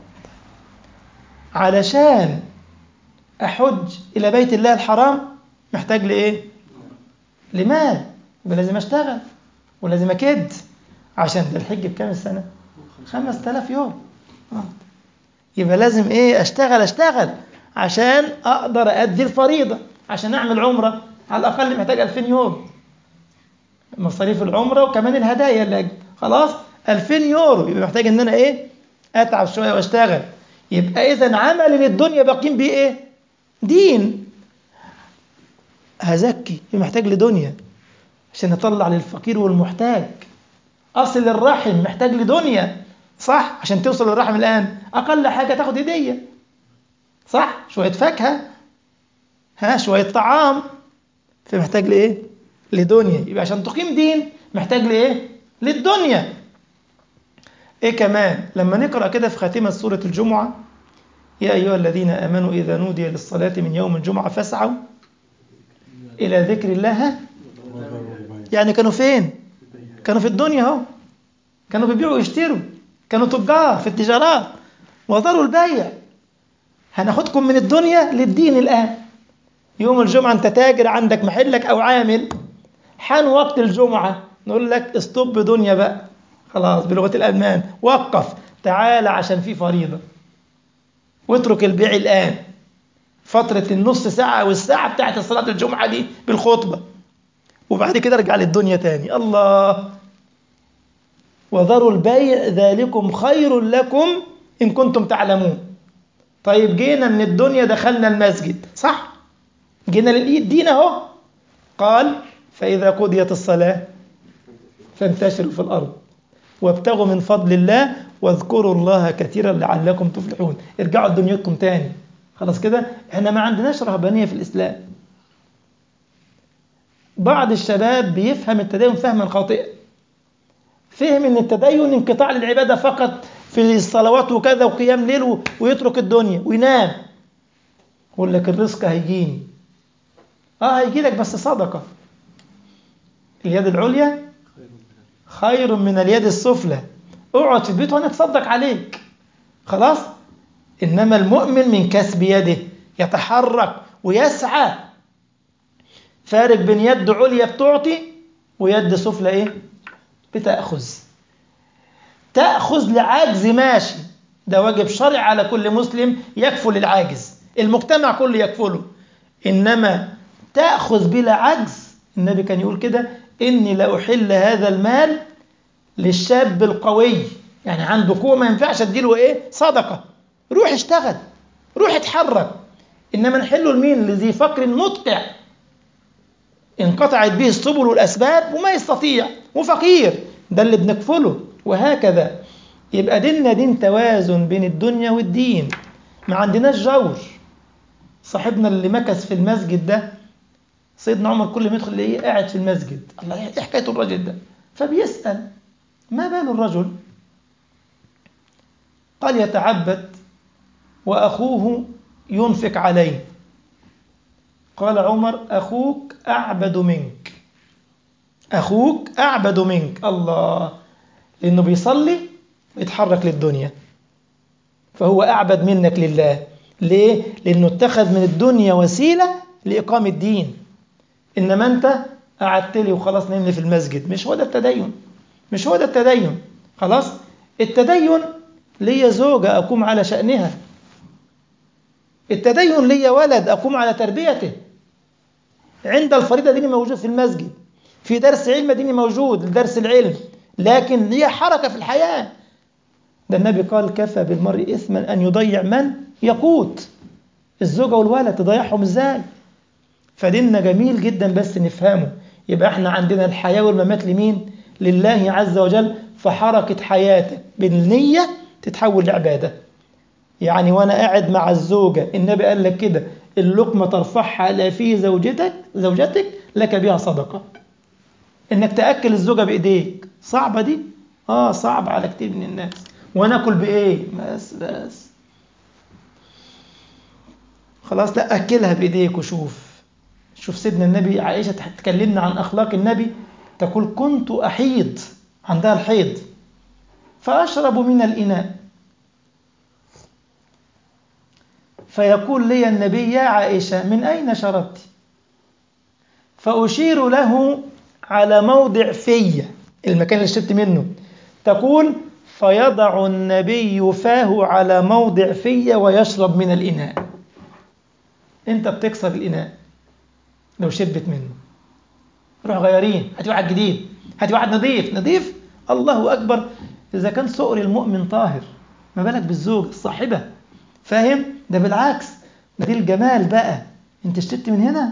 علشان أحج إلى بيت الله الحرام محتاج لإيه؟ لمال، يبقى لازم أشتغل ولازم أكد. عشان ده الحج بكام السنة؟ 5000 يوم. يبقى لازم إيه؟ أشتغل عشان أقدر أدي الفريضة. عشان أعمل عمرة على الأقل محتاج 2000 يورو مصاريف العمرة وكمان الهدايا اللي خلاص 2000 يورو. يبقى محتاج ان انا ايه؟ اتعب شوية واشتغل. يبقى اذا عملي للدنيا بقيم بيه ايه؟ دين. هزكي، يبقى محتاج لدنيا عشان اطلع للفقير والمحتاج. اصل الرحم محتاج لدنيا، صح؟ عشان توصل للرحم الان اقل حاجة تاخد هدية، صح؟ شوية فاكهة، شوية طعام، فمحتاج لايه؟ لدنيا. يبقى عشان تقيم دين محتاج لايه؟ للدنيا. ايه كمان؟ لما نقرأ كده في خاتمة سورة الجمعة يا أيها الذين آمنوا إذا نودي للصلاة من يوم الجمعة فاسعوا إلى ذكر الله. يعني كانوا فين؟ كانوا في الدنيا اهو، كانوا بيبيعوا ويشتروا، كانوا تجار في التجارات وذروا البيع. هناخدكم من الدنيا للدين الآن. يوم الجمعة أنت تاجر عندك محلك أو عامل، حان وقت الجمعة نقول لك استوب دنيا بقى، خلاص بلغة الألمان، وقف، تعال عشان في فريضة، واترك البيع الآن، فترة النص ساعة أو الساعة بتاعت صلاة الجمعة دي بالخطبة، وبعد كده ارجع للدنيا تاني. الله. وذروا البيع ذلكم خير لكم إن كنتم تعلمون. طيب جينا من الدنيا دخلنا المسجد، صح؟ جينا للدين اهو. قال فإذا قضيت الصلاة فانتشروا في الأرض وابتغوا من فضل الله واذكروا الله كثيرا لعلكم تفلحون. ارجعوا لدنيتكم تاني. خلاص كده احنا ما عندناش رهبانية في الإسلام. بعض الشباب بيفهم التدين فهما خاطئا، فهم ان التدين انقطاع للعبادة فقط في الصلوات وكذا وقيام ليل ويترك الدنيا وينام. يقول لك الرزق هيجيني. هيجي لك بس صدقة. اليد العليا خير من اليد السفلى. اقعد في البيت وانا اتصدق عليك. خلاص. انما المؤمن من كسب يده يتحرك ويسعى. فارق بين يد عليا بتعطي ويد سفلى ايه؟ بتأخذ. تأخذ لعاجز ماشي، ده واجب شرعي على كل مسلم يكفل العاجز، المجتمع كله يكفله. إنما تأخذ بلا عجز، النبي كان يقول كده إني لأحل هذا المال للشاب القوي، يعني عنده قوة ما ينفعش اديله ايه؟ صدقة. روح اشتغل، روح اتحرك. إنما نحله لمين؟ لذي فقر مدقع انقطعت به السبل والأسباب وما يستطيع وفقير، ده اللي بنكفله. وهكذا يبقى ديننا دين توازن بين الدنيا والدين، ما عندناش جور. صاحبنا اللي مكث في المسجد ده سيدنا عمر كل ما يدخل ليه قاعد في المسجد، الله ايه حكاية الرجل ده؟ فبيسأل ما بال الرجل؟ قال يتعبد وأخوه ينفق عليه. قال عمر أخوك أعبد منك، أخوك أعبد منك. الله. لأنه بيصلي ويتحرك للدنيا، فهو أعبد منك لله. ليه؟ لأنه اتخذ من الدنيا وسيلة لإقامة الدين. إنما أنت قعدت لي وخلاص نمني في المسجد. مش هو ده التدين، مش هو ده التدين. خلاص. التدين لي زوجة أقوم على شأنها، التدين لي ولد أقوم على تربيته. عند الفريضة ديني موجود في المسجد، في درس علم ديني موجود لدرس العلم، لكن هي حركة في الحياة. ده النبي قال كفى بالمرء إثما أن يضيع من يقوت. الزوجة والولد تضيعهم إزاي؟ فديننا جميل جدا بس نفهمه. يبقى احنا عندنا الحياة والممات لمين؟ لله عز وجل. فحركة حياتك بالنية تتحول لعبادة. يعني وانا قاعد مع الزوجة النبي قال لك كده اللقمة ترفعها على في زوجتك لك بها صدقة. انك تأكل الزوجة بإيديك صعبة دي؟ صعب على كتير من الناس. وناكل بإيه؟ بس خلاص، لا أكلها بإيديك. وشوف سيدنا النبي عائشة تكلمنا عن أخلاق النبي، تقول كنت أحيض، عندها الحيض، فأشرب من الإناء، فيقول لي النبي يا عائشة من أين شربت؟ فأشير له على موضع في المكان اللي شربت منه. تقول فيضع النبي فاه على موضع في ويشرب من الإناء. أنت بتكسر الإناء لو شربت منه. روح غيرين، هاتي واحد جديد، هاتي واحد نظيف. الله أكبر. إذا كان سؤر المؤمن طاهر ما بالك بالزوج الصاحبة؟ فاهم؟ ده بالعكس، ده دي الجمال بقى. انت شربت من هنا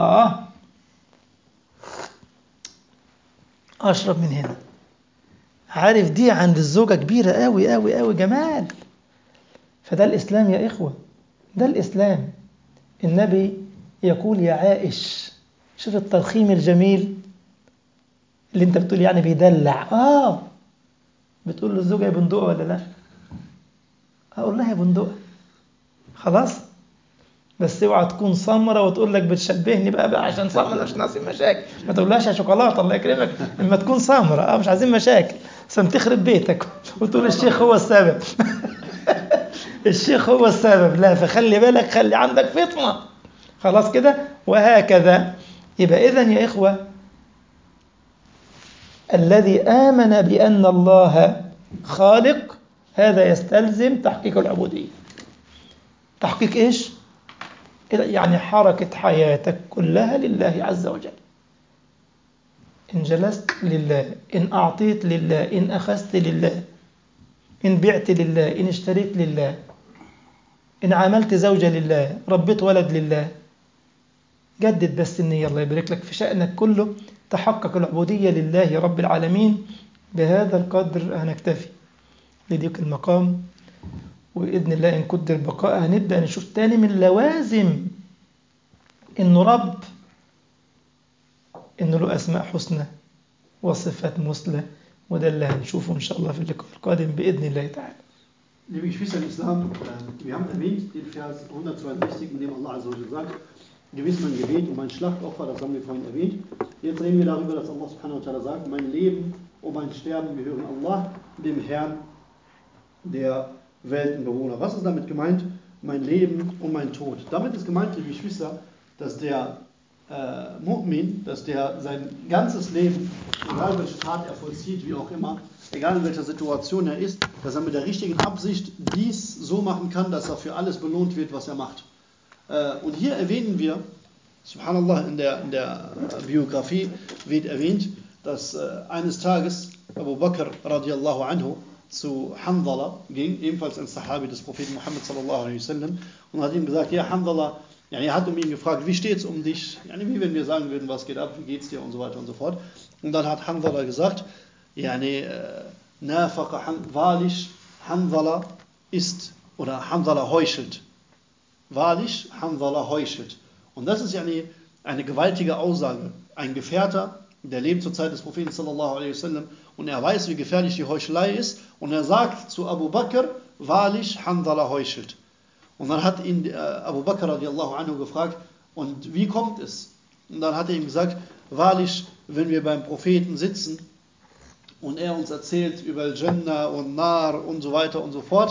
أشرب من هنا. عارف دي عند الزوجة كبيرة قوي قوي قوي جمال. فده الإسلام يا إخوة، ده الإسلام. النبي يقول يا عائش، شوف الترخيم الجميل اللي انت بتقول يعني بيدلع. بتقول له الزوجة يا بندقة ولا لا؟ هقول لها يا بندقة. خلاص. بس اوعى تكون سمرة وتقول لك بتشبهني بقى عشان سمرة مش ناقصين مشاكل. ما تقولهاش يا شوكولاتة الله يكرمك اما تكون سمرة مش عايزين مشاكل، عشان تخرب بيتك وتقول الشيخ هو السبب. الشيخ هو السبب. لا، فخلي بالك، خلي عندك فطنة. خلاص كده. وهكذا. يبقى إذن يا إخوة الذي آمن بأن الله خالق هذا يستلزم تحقيق العبودية. تحقيق إيش؟ يعني حركة حياتك كلها لله عز وجل. إن جلست لله، إن أعطيت لله، إن أخذت لله، إن بعت لله، إن اشتريت لله، إن عملت زوجة لله، ربيت ولد لله. جدد بس النية، الله يبارك لك في شأنك كله، تحقق العبودية لله رب العالمين. بهذا القدر هنكتفي لضيق المقام، وبإذن الله إن قدر البقاء هنبدأ نشوف تاني من لوازم إنه رب، إنه له أسماء حسنى وصفات مثلى، وده اللي هنشوفه إن شاء الله في اللقاء القادم بإذن الله تعالى. Liebe Geschwister im Islam, wir haben erwähnt den Vers 162, in dem Allah Azza wa Jalla sagt, gewiss mein Gebet und mein Schlachtopfer, das haben wir vorhin erwähnt. Jetzt reden wir darüber, dass Allah Subhanahu wa Ta'ala sagt, mein Leben und mein Sterben gehören Allah, dem Herrn der Weltenbewohner. Was ist damit gemeint? Mein Leben und mein Tod. Damit ist gemeint, liebe Geschwister, dass der Mu'min, dass der sein ganzes Leben, egal welche Tat er vollzieht, wie auch immer, egal in welcher Situation er ist, dass er mit der richtigen Absicht dies so machen kann, dass er für alles belohnt wird, was er macht. Und hier erwähnen wir, subhanallah, in der Biografie wird erwähnt, dass eines Tages Abu Bakr radiallahu anhu zu Hanzala ging, ebenfalls ein Sahabi des Propheten Muhammad sallallahu alaihi wasallam, und hat ihm gesagt, ja Hanzala, ja, er hat ihn gefragt, wie steht es um dich? Ja, wie wenn wir sagen würden, was geht ab, wie geht's dir und so weiter und so fort. Und dann hat Hanzala gesagt, wahrlich, Hanzala ist, oder Hanzala heuchelt. Wahrlich, Hanzala heuchelt. Und das ist ja eine gewaltige Aussage. Ein Gefährter, der lebt zur Zeit des Propheten sallallahu alaihi wasallam, und er weiß, wie gefährlich die Heuchelei ist, und er sagt zu Abu Bakr, wahrlich, Hanzala heuchelt. Und dann hat ihn Abu Bakr radiallahu anhu gefragt, und wie kommt es? Und dann hat er ihm gesagt, wahrlich, wenn wir beim Propheten sitzen und er uns erzählt über Al-Jannah und Nar und so weiter und so fort,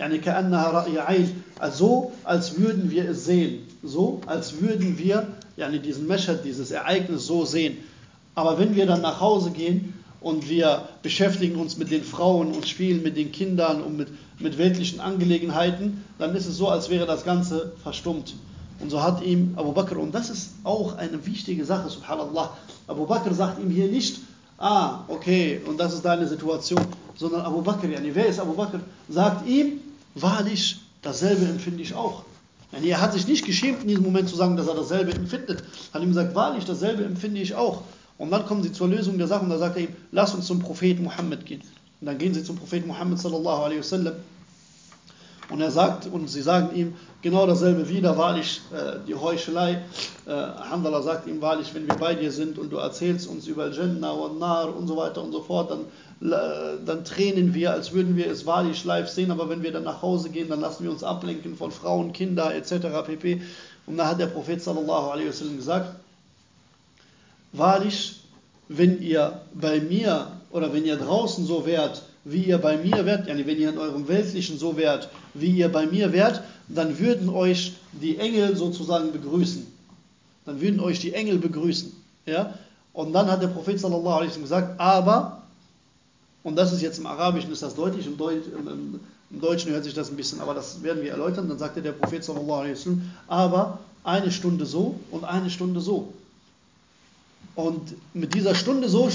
also als würden wir es sehen, so als würden wir diesen Mashhad, dieses Ereignis so sehen. Aber wenn wir dann nach Hause gehen und wir beschäftigen uns mit den Frauen und spielen mit den Kindern und mit weltlichen Angelegenheiten, dann ist es so, als wäre das Ganze verstummt. Und so hat ihm Abu Bakr, und das ist auch eine wichtige Sache, subhanallah, Abu Bakr sagt ihm hier nicht, okay, und das ist deine Situation, sondern Abu Bakr, wer ist Abu Bakr, sagt ihm, wahrlich, dasselbe empfinde ich auch. Er hat sich nicht geschämt in diesem Moment zu sagen, dass er dasselbe empfindet, hat ihm gesagt, wahrlich, dasselbe empfinde ich auch. Und dann kommen sie zur Lösung der Sache, und da sagt er ihm, lass uns zum Propheten Muhammad gehen. Und dann gehen sie zum Propheten Muhammad sallallahu alaihi wasallam, und er sagt, und sie sagen ihm genau dasselbe wieder, wahrlich, die Heuchelei. Hanzala sagt ihm, wahrlich, wenn wir bei dir sind und du erzählst uns über Jannah und Nar und so weiter und so fort, dann tränen wir, als würden wir es wahrlich live sehen, aber wenn wir dann nach Hause gehen, dann lassen wir uns ablenken von Frauen, Kinder etc. pp. Und da hat der Prophet sallallahu alaihi wasallam gesagt, wahrlich, wenn ihr bei mir oder wenn ihr draußen so wärt, wie ihr bei mir wärt, wenn ihr in eurem Weltlichen so wärt, wie ihr bei mir wärt, dann würden euch die Engel sozusagen begrüßen. Dann würden euch die Engel begrüßen. Ja? Und dann hat der Prophet sallallahu alaihi wasallam gesagt, aber, und das ist jetzt im Arabischen ist das deutlich, im Deutschen hört sich das ein bisschen, aber das werden wir erläutern, dann sagte der Prophet sallallahu alaihi wasallam, aber eine Stunde so und eine Stunde so. Und mit dieser Stunde so,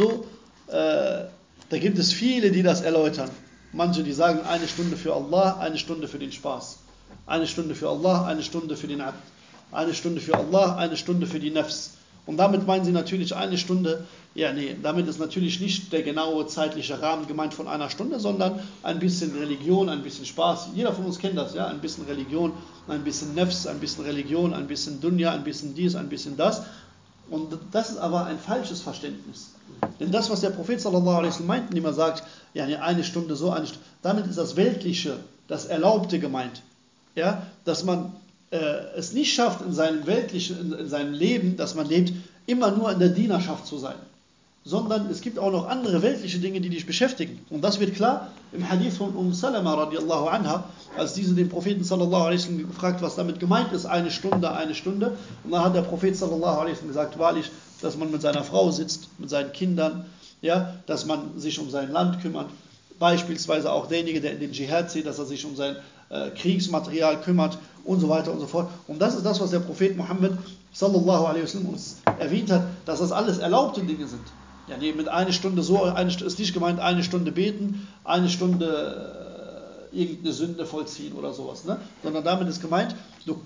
da gibt es viele, die das erläutern. Manche, die sagen, eine Stunde für Allah, eine Stunde für den Spaß. Eine Stunde für Allah, eine Stunde für den Abd. Eine Stunde für Allah, eine Stunde für die Nafs. Und damit meinen sie natürlich eine Stunde, damit ist natürlich nicht der genaue zeitliche Rahmen gemeint von einer Stunde, sondern ein bisschen Religion, ein bisschen Spaß. Jeder von uns kennt das, ja, ein bisschen Religion, ein bisschen Nafs, ein bisschen Religion, ein bisschen Dunya, ein bisschen dies, ein bisschen das. Und das ist aber ein falsches Verständnis. Denn das, was der Prophet sallallahu alaihi wasallam meint, indem er sagt, eine Stunde so, eine Stunde, damit ist das Weltliche, das Erlaubte gemeint. Ja, dass man es nicht schafft in seinem Weltlichen, in seinem Leben, dass man lebt, immer nur in der Dienerschaft zu sein. Sondern es gibt auch noch andere weltliche Dinge, die dich beschäftigen. Und das wird klar im Hadith von Salama radiallahu anha, als diese den Propheten sallallahu alaihi wasallam gefragt, was damit gemeint ist, eine Stunde. Und dann hat der Prophet sallallahu alaihi wasallam gesagt, wahrlich, dass man mit seiner Frau sitzt, mit seinen Kindern, ja, dass man sich um sein Land kümmert. Beispielsweise auch derjenige, der in den Dschihad zieht, dass er sich um sein Kriegsmaterial kümmert und so weiter und so fort. Und das ist das, was der Prophet Muhammad sallallahu alaihi wasallam uns erwähnt hat, dass das alles erlaubte Dinge sind. Ja, nee, mit einer Stunde so, ist nicht gemeint, eine Stunde beten, eine Stunde irgendeine Sünde vollziehen oder sowas, ne? Sondern damit ist gemeint,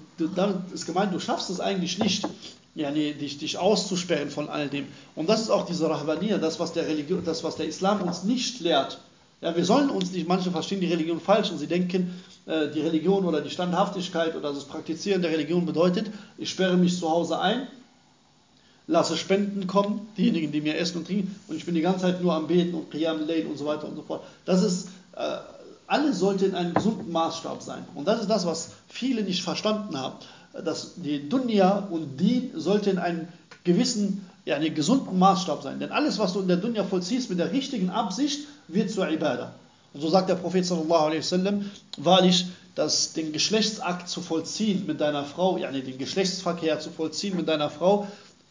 du schaffst es eigentlich nicht, ja, nee, dich auszusperren von all dem. Und das ist auch diese Rahbaniyya, das was der Islam uns nicht lehrt. Ja, wir sollen uns nicht, manche verstehen die Religion falsch und sie denken, die Religion oder die Standhaftigkeit oder das Praktizieren der Religion bedeutet, ich sperre mich zu Hause ein, lasse Spenden kommen, diejenigen, die mir essen und trinken, und ich bin die ganze Zeit nur am Beten und Qiyam al-Layl und so weiter und so fort. Das ist, alles sollte in einem gesunden Maßstab sein. Und das ist das, was viele nicht verstanden haben. Dass die Dunya und Dien sollte in einem gewissen, ja, einen gesunden Maßstab sein. Denn alles, was du in der Dunya vollziehst mit der richtigen Absicht, wird zur Ibadah. Und so sagt der Prophet sallallahu alaihi wasallam, wahrlich, dass den Geschlechtsakt zu vollziehen mit deiner Frau, ja, den Geschlechtsverkehr zu vollziehen mit deiner Frau,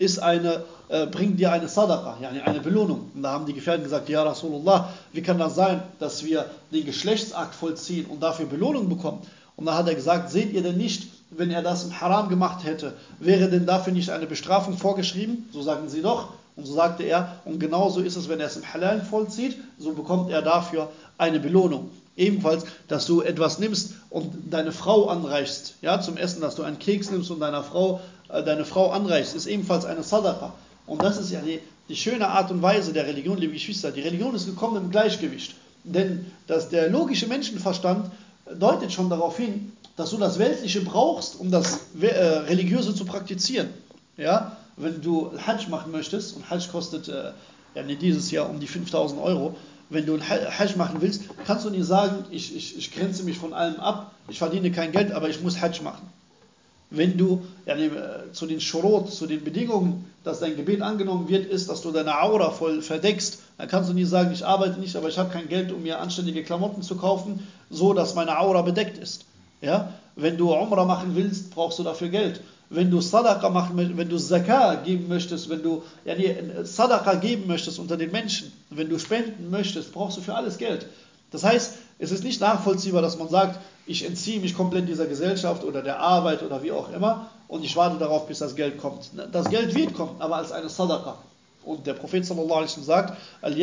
bringt dir eine Sadaqa, ja, eine Belohnung. Und da haben die Gefährten gesagt, ja Rasulullah, wie kann das sein, dass wir den Geschlechtsakt vollziehen und dafür Belohnung bekommen? Und da hat er gesagt, seht ihr denn nicht, wenn er das im Haram gemacht hätte, wäre denn dafür nicht eine Bestrafung vorgeschrieben? So sagen sie doch. Und so sagte er, und genauso ist es, wenn er es im Halal vollzieht, so bekommt er dafür eine Belohnung. Ebenfalls, dass du etwas nimmst und deine Frau anreichst, ja, zum Essen, dass du einen Keks nimmst und deine Frau anreichst, ist ebenfalls eine Sadaqa. Und das ist ja die schöne Art und Weise der Religion, liebe Geschwister. Die Religion ist gekommen im Gleichgewicht. Denn der logische Menschenverstand deutet schon darauf hin, dass du das Weltliche brauchst, um das Religiöse zu praktizieren. Ja? Wenn du Hajj machen möchtest, und Hajj kostet dieses Jahr um die 5.000 €, wenn du Hajj machen willst, kannst du nicht sagen, ich grenze mich von allem ab, ich verdiene kein Geld, aber ich muss Hajj machen. Wenn du zu den Shurut, zu den Bedingungen, dass dein Gebet angenommen wird, ist, dass du deine Aura voll verdeckst, dann kannst du nicht sagen, ich arbeite nicht, aber ich habe kein Geld, um mir anständige Klamotten zu kaufen, so dass meine Aura bedeckt ist. Ja? Wenn du Umrah machen willst, brauchst du dafür Geld. Wenn du Sadaqa machen möchtest, wenn du Zakah geben möchtest, wenn du Sadaqa geben möchtest unter den Menschen, wenn du spenden möchtest, brauchst du für alles Geld. Das heißt, es ist nicht nachvollziehbar, dass man sagt, ich entziehe mich komplett dieser Gesellschaft oder der Arbeit oder wie auch immer und ich warte darauf, bis das Geld kommt. Das Geld wird kommen, aber als eine Sadaqa. Und der Prophet sallallahu alaihi wasallam sagt,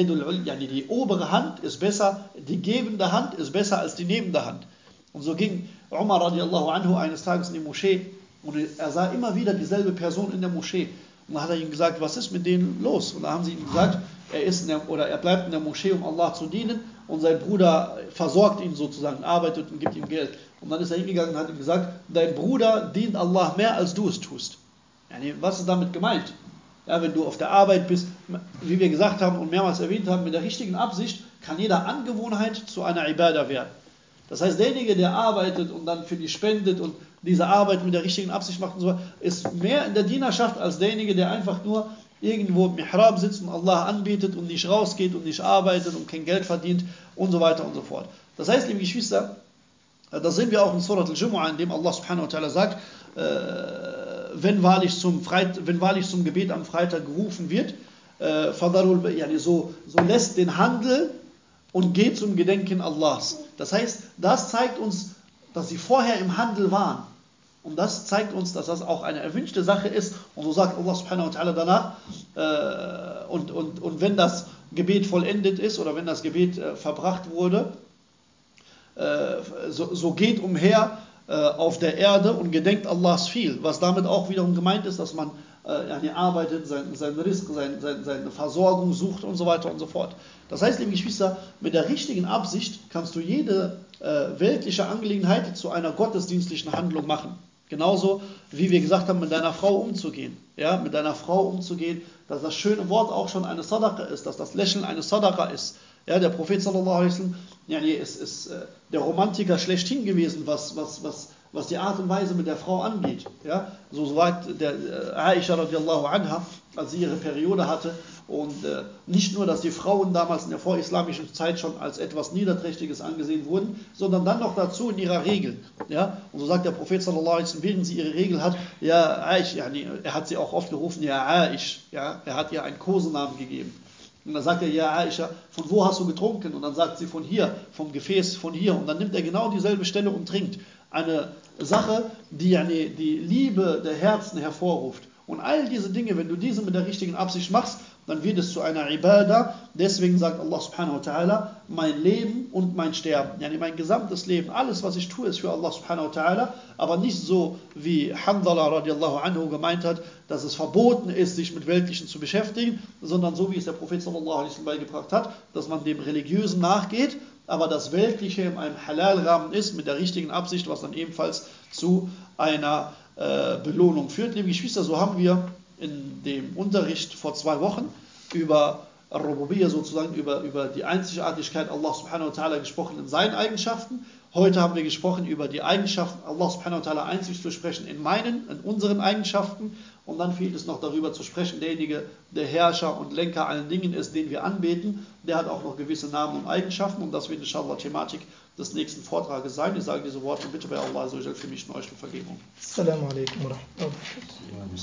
die obere Hand ist besser, die gebende Hand ist besser als die nebende Hand. Und so ging Umar radiallahu anhu eines Tages in die Moschee und er sah immer wieder dieselbe Person in der Moschee. Und dann hat er ihm gesagt, was ist mit denen los? Und dann haben sie ihm gesagt, er bleibt in der Moschee, um Allah zu dienen, und sein Bruder versorgt ihn sozusagen, arbeitet und gibt ihm Geld. Und dann ist er hingegangen und hat ihm gesagt, dein Bruder dient Allah mehr, als du es tust. Was ist damit gemeint? Ja, wenn du auf der Arbeit bist, wie wir gesagt haben und mehrmals erwähnt haben, mit der richtigen Absicht kann jede Angewohnheit zu einer Ibadah werden. Das heißt, derjenige, der arbeitet und dann für die spendet und diese Arbeit mit der richtigen Absicht macht und so, ist mehr in der Dienerschaft als derjenige, der einfach nur irgendwo im Mihrab sitzt und Allah anbetet und nicht rausgeht und nicht arbeitet und kein Geld verdient und so weiter und so fort. Das heißt, liebe Geschwister, das sehen wir auch in Surat al-Jumu'ah, in dem Allah subhanahu wa ta'ala sagt, wenn wahrlich zum Gebet am Freitag gerufen wird, so lässt den Handel und geht zum Gedenken Allahs. Das heißt, das zeigt uns, dass sie vorher im Handel waren. Und das zeigt uns, dass das auch eine erwünschte Sache ist. Und so sagt Allah subhanahu wa ta'ala danach, und wenn das Gebet vollendet ist oder wenn das Gebet verbracht wurde, so geht umher auf der Erde und gedenkt Allahs viel. Was damit auch wiederum gemeint ist, dass man arbeitet, sein Risk, seine Versorgung sucht und so weiter und so fort. Das heißt, liebe Geschwister, mit der richtigen Absicht kannst du jede weltliche Angelegenheit zu einer gottesdienstlichen Handlung machen. Genauso wie wir gesagt haben, mit deiner Frau umzugehen. Ja, mit deiner Frau umzugehen, dass das schöne Wort auch schon eine Sadaqa ist, dass das Lächeln eine Sadaqa ist. Ja, der Prophet sallallahu alaihi wasallam ist der Romantiker schlechthin gewesen, was die Art und Weise mit der Frau angeht. Ja, so sagt der Aisha radiallahu anha, als sie ihre Periode hatte, und nicht nur, dass die Frauen damals in der vorislamischen Zeit schon als etwas Niederträchtiges angesehen wurden, sondern dann noch dazu in ihrer Regel. Ja, und so sagt der Prophet sallallahu alaihi wasallam, während sie ihre Regel hat, ja, Aish, er hat sie auch oft gerufen, ja, Aish, ja, er hat ihr einen Kosenamen gegeben. Und dann sagt er, ja Aisha, von wo hast du getrunken? Und dann sagt sie, von hier, vom Gefäß, von hier. Und dann nimmt er genau dieselbe Stelle und trinkt. Eine Sache, die die Liebe der Herzen hervorruft. Und all diese Dinge, wenn du diese mit der richtigen Absicht machst, dann wird es zu einer Ibadah. Deswegen sagt Allah subhanahu wa ta'ala, mein Leben und mein Sterben. Mein gesamtes Leben, alles was ich tue, ist für Allah subhanahu wa ta'ala. Aber nicht so, wie Hanzala radiallahu anhu gemeint hat, dass es verboten ist, sich mit Weltlichen zu beschäftigen, sondern so, wie es der Prophet sallallahu alaihi wasallam beigebracht hat, dass man dem Religiösen nachgeht, aber das Weltliche in einem Halal-Rahmen ist, mit der richtigen Absicht, was dann ebenfalls zu einer Belohnung führt. Liebe Geschwister, so haben wir in dem Unterricht vor 2 Wochen über Rububiyya sozusagen, über die Einzigartigkeit Allah subhanahu wa ta'ala gesprochen in seinen Eigenschaften. Heute haben wir gesprochen über die Eigenschaften Allah subhanahu wa ta'ala einzig zu sprechen in unseren Eigenschaften. Und dann fehlt es noch darüber zu sprechen, derjenige, der Herrscher und Lenker allen Dingen ist, den wir anbeten, der hat auch noch gewisse Namen und Eigenschaften. Und das wird inshallah Thematik des nächsten Vortrages sein. Ich sage diese Worte bitte bei Allah für mich und euch um Vergebung. Assalamu alaikum wa rahmatullahi wa barakatuh.